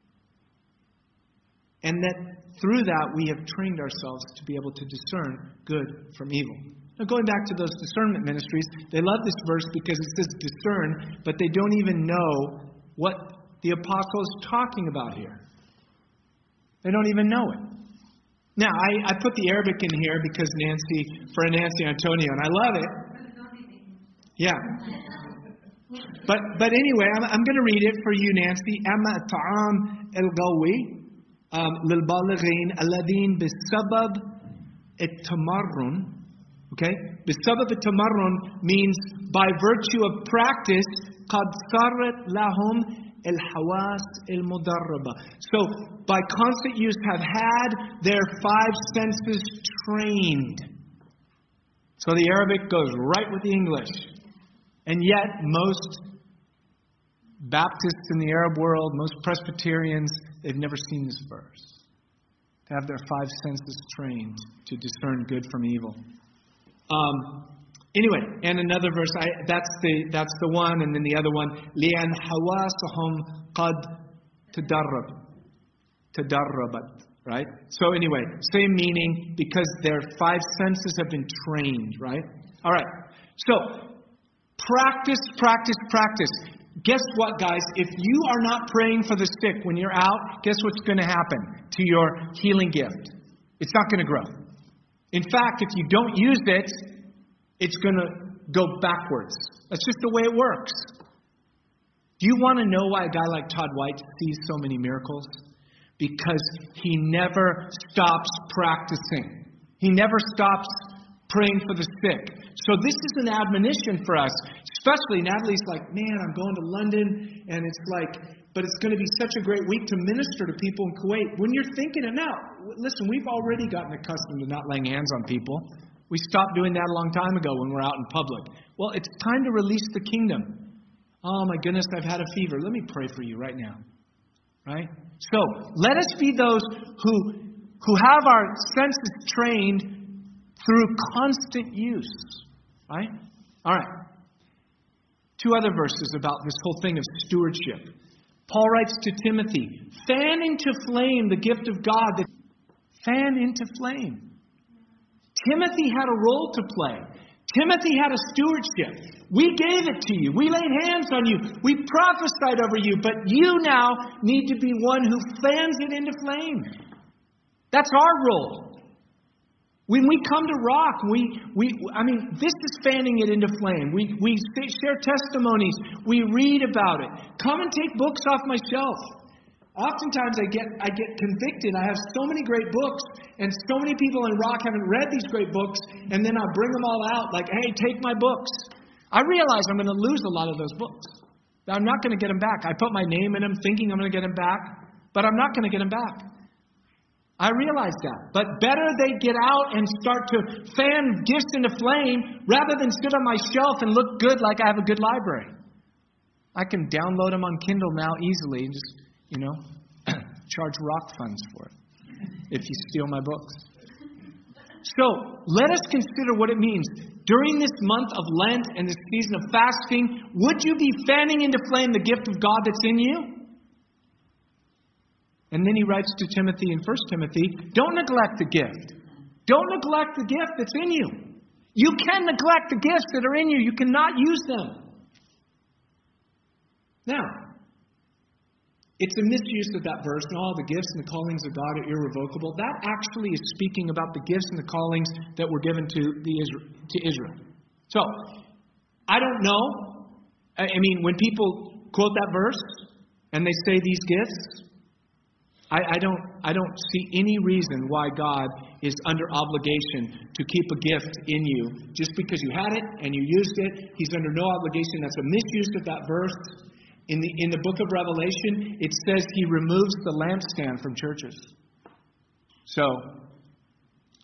And that through that we have trained ourselves to be able to discern good from evil. Now going back to those discernment ministries, they love this verse because it says discern, but they don't even know what the apostle is talking about here. They don't even know it. Now, I put the Arabic in here because for Nancy Antonio, and I love it. Yeah. But anyway, I'm going to read it for you, Nancy. أما الطعام القوي للبالغين الذين بسبب التمرن. Okay? بسبب التمرن means by virtue of practice قد صارت لهم الحواس المدربة. So, by constant use have had their five senses trained. So the Arabic goes right with the English. And yet, most Baptists in the Arab world, most Presbyterians, they've never seen this verse. To have their five senses trained to discern good from evil. Anyway, and another verse, that's the one, and then the other one, لِأَنْ حَوَاسَهُمْ قَدْ تَدَرَّبَتْ, right? So anyway, same meaning, because their five senses have been trained, right? All right, so practice. Guess what, guys? If you are not praying for the sick when you're out, guess what's going to happen to your healing gift? It's not going to grow. In fact, if you don't use it, it's going to go backwards. That's just the way it works. Do you want to know why a guy like Todd White sees so many miracles? Because he never stops practicing. He never stops praying for the sick. So this is an admonition for us. Especially Natalie's like, man, I'm going to London. And it's like, but it's going to be such a great week to minister to people in Kuwait. When you're thinking it now, listen, we've already gotten accustomed to not laying hands on people. We stopped doing that a long time ago when we're out in public. Well, it's time to release the kingdom. Oh my goodness, I've had a fever. Let me pray for you right now. Right? So, let us be those who have our senses trained through constant use. Right? All right. Two other verses about this whole thing of stewardship. Paul writes to Timothy, fan into flame the gift of God. Fan into flame. Timothy had a role to play. Timothy had a stewardship. We gave it to you. We laid hands on you. We prophesied over you. But you now need to be one who fans it into flame. That's our role. When we come to Rock, this is fanning it into flame. We share testimonies. We read about it. Come and take books off my shelf. Oftentimes I get convicted. I have so many great books, and so many people in Rock haven't read these great books, and then I bring them all out like, hey, take my books. I realize I'm going to lose a lot of those books. I'm not going to get them back. I put my name in them thinking I'm going to get them back, but I'm not going to get them back. I realize that. But better they get out and start to fan gifts into flame rather than sit on my shelf and look good like I have a good library. I can download them on Kindle now easily and just charge Rock funds for it if you steal my books. So, let us consider what it means. During this month of Lent and this season of fasting, would you be fanning into flame the gift of God that's in you? And then he writes to Timothy in 1 Timothy, don't neglect the gift. Don't neglect the gift that's in you. You can neglect the gifts that are in you. You cannot use them. Now, it's a misuse of that verse, and all the gifts and the callings of God are irrevocable. That actually is speaking about the gifts and the callings that were given to Israel. So, I don't know. When people quote that verse and they say these gifts, I don't see any reason why God is under obligation to keep a gift in you just because you had it and you used it. He's under no obligation. That's a misuse of that verse. In the book of Revelation, it says he removes the lampstand from churches. So,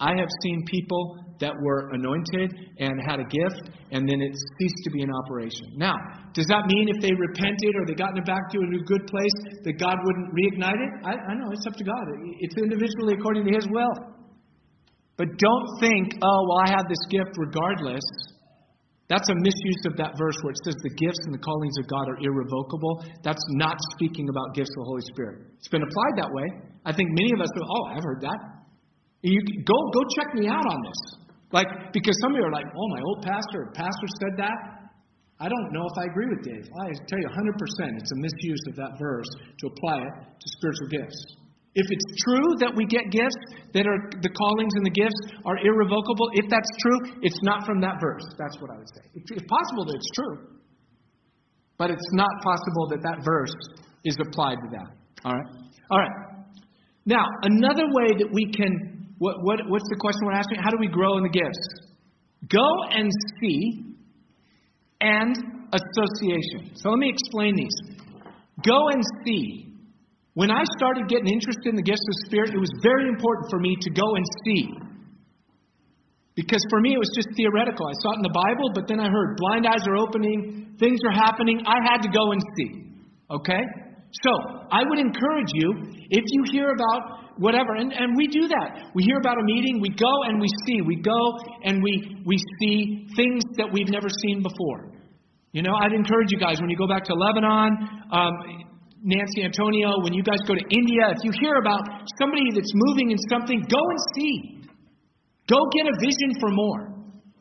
I have seen people that were anointed and had a gift, and then it ceased to be in operation. Now, does that mean if they repented or they got it back to a good place, that God wouldn't reignite it? I know, it's up to God. It's individually according to His will. But don't think, oh, well, I have this gift regardless. That's a misuse of that verse where it says the gifts and the callings of God are irrevocable. That's not speaking about gifts of the Holy Spirit. It's been applied that way. I think many of us go, oh, I've heard that. You go check me out on this. Like, because some of you are like, oh, my old pastor said that. I don't know if I agree with Dave. I tell you 100% it's a misuse of that verse to apply it to spiritual gifts. If it's true that we get gifts that are the callings and the gifts are irrevocable, if that's true, it's not from that verse. That's what I would say. It's possible that it's true, but it's not possible that that verse is applied to that. All right. Now, another way that we can, what's the question we're asking? How do we grow in the gifts? Go and see and association. So let me explain these. Go and see. When I started getting interested in the gifts of the Spirit, it was very important for me to go and see. Because for me, it was just theoretical. I saw it in the Bible, but then I heard blind eyes are opening, things are happening. I had to go and see. Okay? So, I would encourage you, if you hear about whatever, and we do that. We hear about a meeting, we go and we see. We go and we see things that we've never seen before. You know, I'd encourage you guys, when you go back to Lebanon, Nancy, Antonio, when you guys go to India, if you hear about somebody that's moving in something, go and see. Go get a vision for more.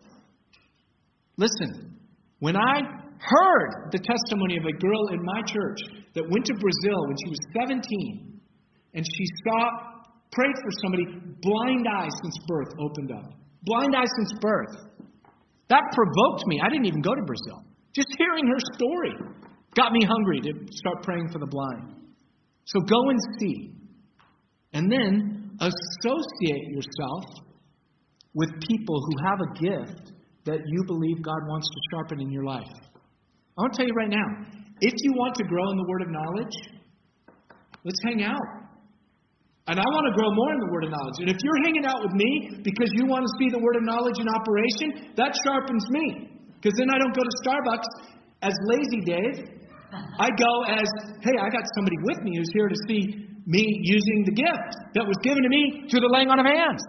Listen, when I heard the testimony of a girl in my church that went to Brazil when she was 17, and she prayed for somebody, blind eyes since birth opened up. Blind eyes since birth. That provoked me. I didn't even go to Brazil. Just hearing her story got me hungry to start praying for the blind. So go and see. And then associate yourself with people who have a gift that you believe God wants to sharpen in your life. I want to tell you right now, if you want to grow in the word of knowledge, let's hang out. And I want to grow more in the word of knowledge. And if you're hanging out with me because you want to see the word of knowledge in operation, that sharpens me. Because then I don't go to Starbucks as lazy Dave. I go as, hey, I got somebody with me who's here to see me using the gift that was given to me through the laying on of hands.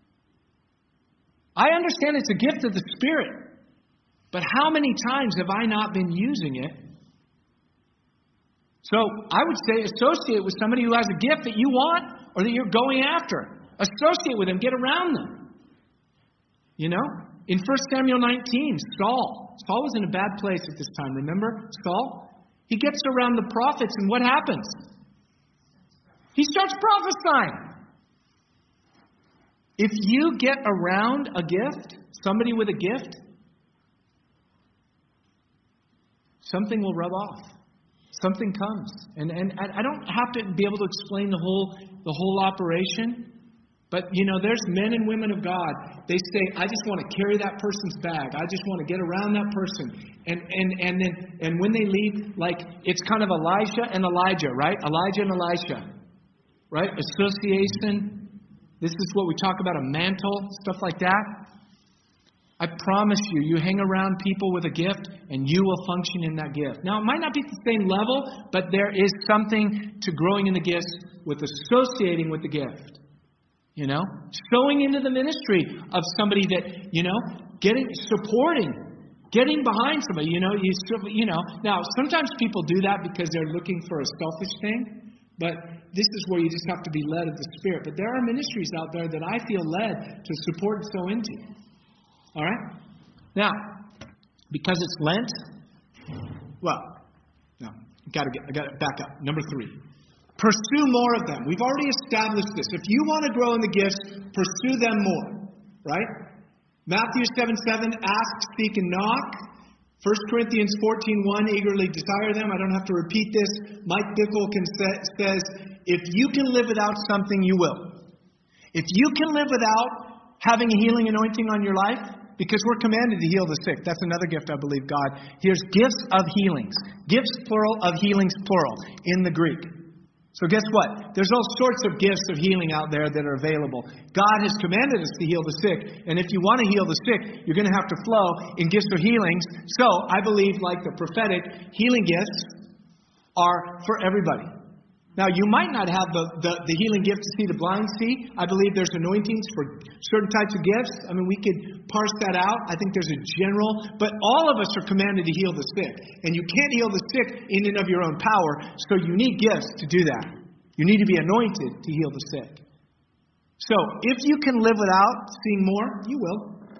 I understand it's a gift of the Spirit. But how many times have I not been using it? So I would say associate with somebody who has a gift that you want or that you're going after. Associate with them. Get around them. You know? In 1 Samuel 19, Saul was in a bad place at this time. Remember Saul? He gets around the prophets, and what happens? He starts prophesying. If you get around a gift, somebody with a gift, something will rub off. Something comes. And I don't have to be able to explain the whole operation. But, you know, there's men and women of God. They say, I just want to carry that person's bag. I just want to get around that person. And when they leave, like, it's kind of Elijah and Elijah, right? Elijah and Elisha, right? Association. This is what we talk about, a mantle, stuff like that. I promise you, you hang around people with a gift, and you will function in that gift. Now, it might not be at the same level, but there is something to growing in the gifts with associating with the gift. You know, sowing into the ministry of somebody that, you know, supporting, getting behind somebody, you know. Now, sometimes people do that because they're looking for a selfish thing, but this is where you just have to be led of the Spirit. But there are ministries out there that I feel led to support and sow into. All right? Now, because it's Lent, well, no, I got to back up. Number 3. Pursue more of them. We've already established this. If you want to grow in the gifts, pursue them more. Right? Matthew 7:7, ask, seek, and knock. 1 Corinthians 14:1, eagerly desire them. I don't have to repeat this. Mike Bickle says, if you can live without something, you will. If you can live without having a healing anointing on your life, because we're commanded to heal the sick. That's another gift I believe God. Here's gifts of healings. Gifts, plural, of healings, plural, in the Greek. So guess what? There's all sorts of gifts of healing out there that are available. God has commanded us to heal the sick. And if you want to heal the sick, you're going to have to flow in gifts of healings. So I believe, like the prophetic, healing gifts are for everybody. Now, you might not have the healing gift to see the blind see. I believe there's anointings for certain types of gifts. I mean, we could parse that out. I think there's a general, but all of us are commanded to heal the sick. And you can't heal the sick in and of your own power, so you need gifts to do that. You need to be anointed to heal the sick. So, if you can live without seeing more, you will.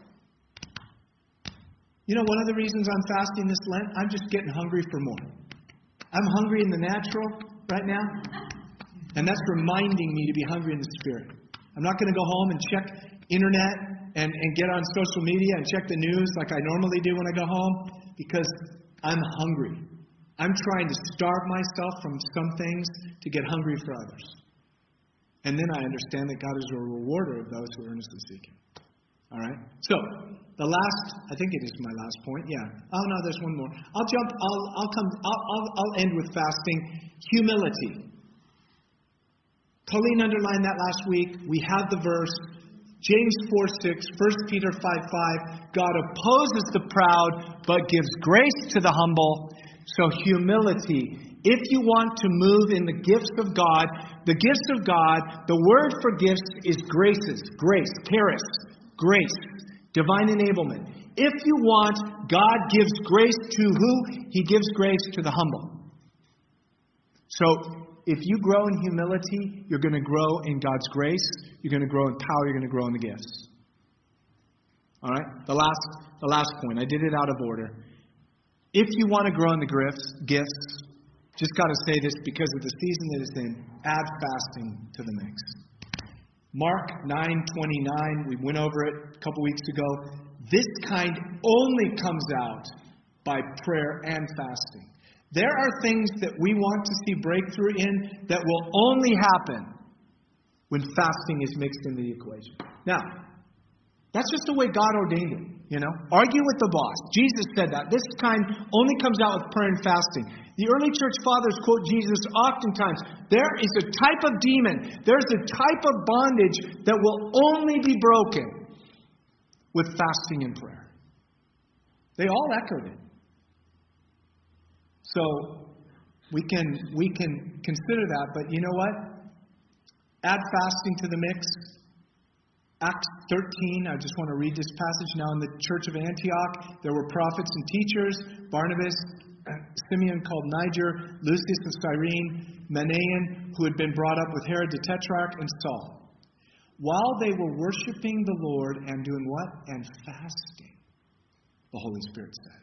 You know, one of the reasons I'm fasting this Lent, I'm just getting hungry for more. I'm hungry in the natural right now, and that's reminding me to be hungry in the Spirit. I'm not going to go home and check internet and get on social media and check the news like I normally do when I go home, because I'm hungry. I'm trying to starve myself from some things to get hungry for others. And then I understand that God is a rewarder of those who earnestly seek Him. All right? So, the last, I think it is my last point. Yeah. Oh no, there's one more. I'll end with fasting. Humility. Colleen underlined that last week. We had the verse. James 4:6, 1 Peter 5:5. God opposes the proud, but gives grace to the humble. So humility. If you want to move in the gifts of God, the gifts of God, the word for gifts is graces. Grace. Charis. Grace. Divine enablement. If you want, God gives grace to who? He gives grace to the humble. So, if you grow in humility, you're going to grow in God's grace. You're going to grow in power. You're going to grow in the gifts. All right? The last point. I did it out of order. If you want to grow in the gifts, just got to say this because of the season that it's in, add fasting to the mix. Mark 9:29, we went over it a couple weeks ago. This kind only comes out by prayer and fasting. There are things that we want to see breakthrough in that will only happen when fasting is mixed into the equation. Now, that's just the way God ordained it, you know. Argue with the boss. Jesus said that. This kind only comes out with prayer and fasting. The early church fathers quote Jesus oftentimes. There is a type of demon, there's a type of bondage that will only be broken with fasting and prayer. They all echoed it. So we can consider that, but you know what? Add fasting to the mix. Acts 13, I just want to read this passage. Now in the church of Antioch, there were prophets and teachers, Barnabas, Simeon called Niger, Lucius of Cyrene, Manaen, who had been brought up with Herod the Tetrarch, and Saul. While they were worshiping the Lord and doing what? And fasting, the Holy Spirit said.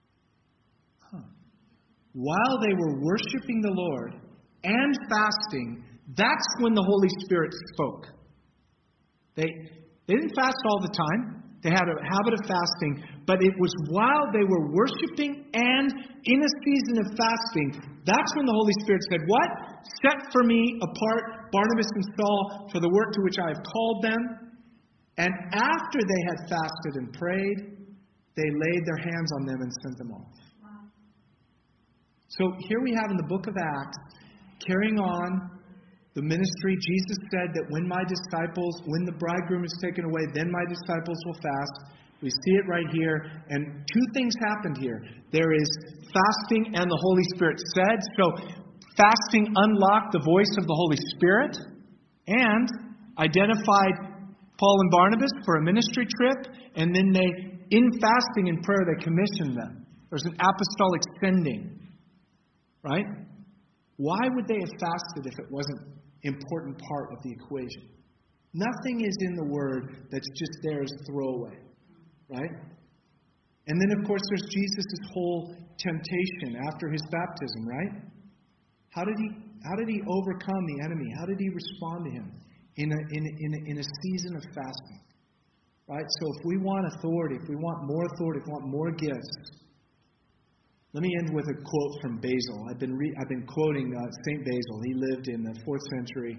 While they were worshiping the Lord and fasting, that's when the Holy Spirit spoke. They didn't fast all the time. They had a habit of fasting, but it was while they were worshiping and in a season of fasting, that's when the Holy Spirit said, what? Set for me apart Barnabas and Saul for the work to which I have called them. And after they had fasted and prayed, they laid their hands on them and sent them off. Wow. So here we have in the book of Acts, carrying on the ministry. Jesus said that when the bridegroom is taken away, then my disciples will fast. We see it right here. And two things happened here. There is fasting and the Holy Spirit said. So fasting unlocked the voice of the Holy Spirit and identified Paul and Barnabas for a ministry trip. And then in fasting and prayer, they commissioned them. There's an apostolic sending. Right? Why would they have fasted if it wasn't an important part of the equation? Nothing is in the Word that's just there as throwaway. Right? And then, of course, there's Jesus' whole temptation after his baptism, right? How did he overcome the enemy? How did he respond to him in a season of fasting? Right? So if we want authority, if we want more authority, if we want more gifts, let me end with a quote from Basil. I've been quoting St. Basil. He lived in the 4th century.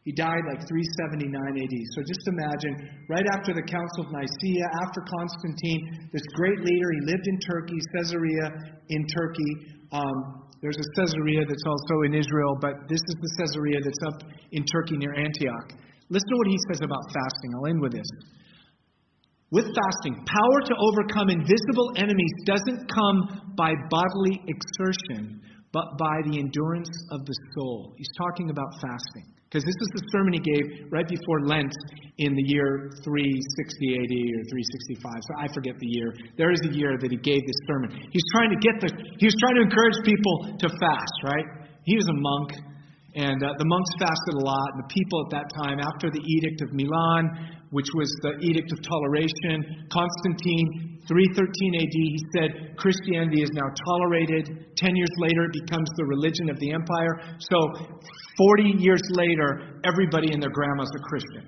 He died like 379 AD. So just imagine, right after the Council of Nicaea, after Constantine, this great leader, he lived in Turkey, Caesarea in Turkey. There's a Caesarea that's also in Israel, but this is the Caesarea that's up in Turkey near Antioch. Listen to what he says about fasting. I'll end with this. With fasting, power to overcome invisible enemies doesn't come by bodily exertion, but by the endurance of the soul. He's talking about fasting. Because this is the sermon he gave right before Lent in the year 360 AD or 365. So I forget the year. There is a year that he gave this sermon. He was trying to encourage people to fast, right? He was a monk, and the monks fasted a lot. And the people at that time, after the Edict of Milan, which was the Edict of Toleration, Constantine, 313 AD, he said Christianity is now tolerated. 10 years later, it becomes the religion of the empire. So 40 years later, everybody and their grandma's a Christian.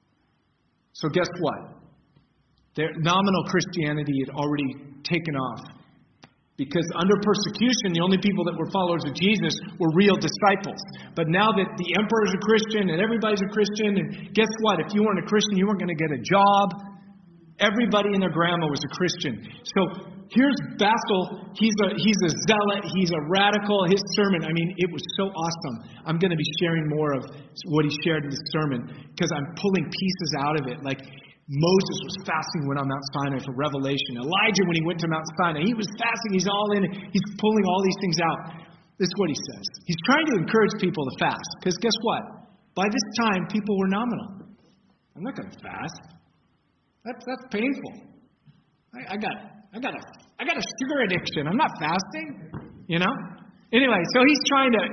So guess what? Their nominal Christianity had already taken off. Because under persecution, the only people that were followers of Jesus were real disciples. But now that the emperor's a Christian and everybody's a Christian, and guess what? If you weren't a Christian, you weren't going to get a job. Everybody and their grandma was a Christian. So here's Basil. He's a zealot. He's a radical. His sermon, I mean, it was so awesome. I'm going to be sharing more of what he shared in the sermon because I'm pulling pieces out of it. Like Moses was fasting when on Mount Sinai for revelation. Elijah, when he went to Mount Sinai, he was fasting. He's all in it. He's pulling all these things out. This is what he says. He's trying to encourage people to fast. Because guess what? By this time, people were nominal. I'm not going to fast. That's painful. I got a sugar addiction. I'm not fasting. You know? Anyway, so he's trying to,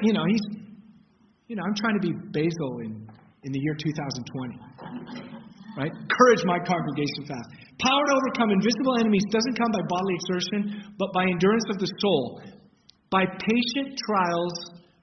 I'm trying to be Basil in the year 2020. Right? Encourage my congregation fast. Power to overcome invisible enemies doesn't come by bodily exertion, but by endurance of the soul. By patience, trials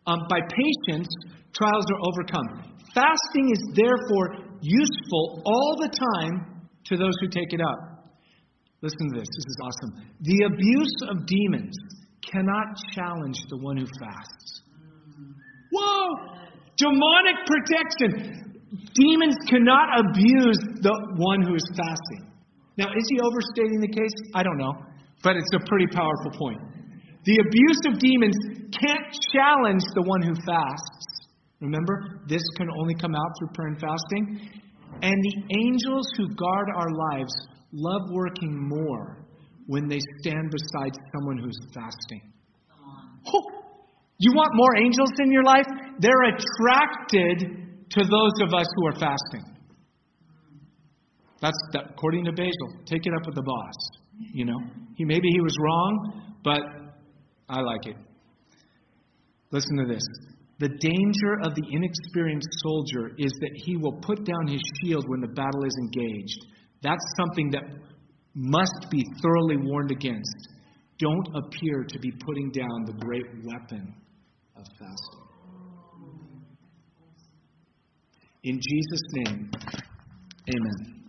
are overcome. Fasting is therefore useful all the time to those who take it up. Listen to this. This is awesome. The abuse of demons cannot challenge the one who fasts. Whoa! Demonic protection. Demons cannot abuse the one who is fasting. Now, is he overstating the case? I don't know. But it's a pretty powerful point. The abuse of demons can't challenge the one who fasts. Remember, this can only come out through prayer and fasting. And the angels who guard our lives love working more when they stand beside someone who's fasting. Oh, you want more angels in your life? They're attracted to those of us who are fasting. That's according to Basil. Take it up with the boss. Maybe he was wrong, but I like it. Listen to this. The danger of the inexperienced soldier is that he will put down his shield when the battle is engaged. That's something that must be thoroughly warned against. Don't appear to be putting down the great weapon of fasting. In Jesus' name, amen.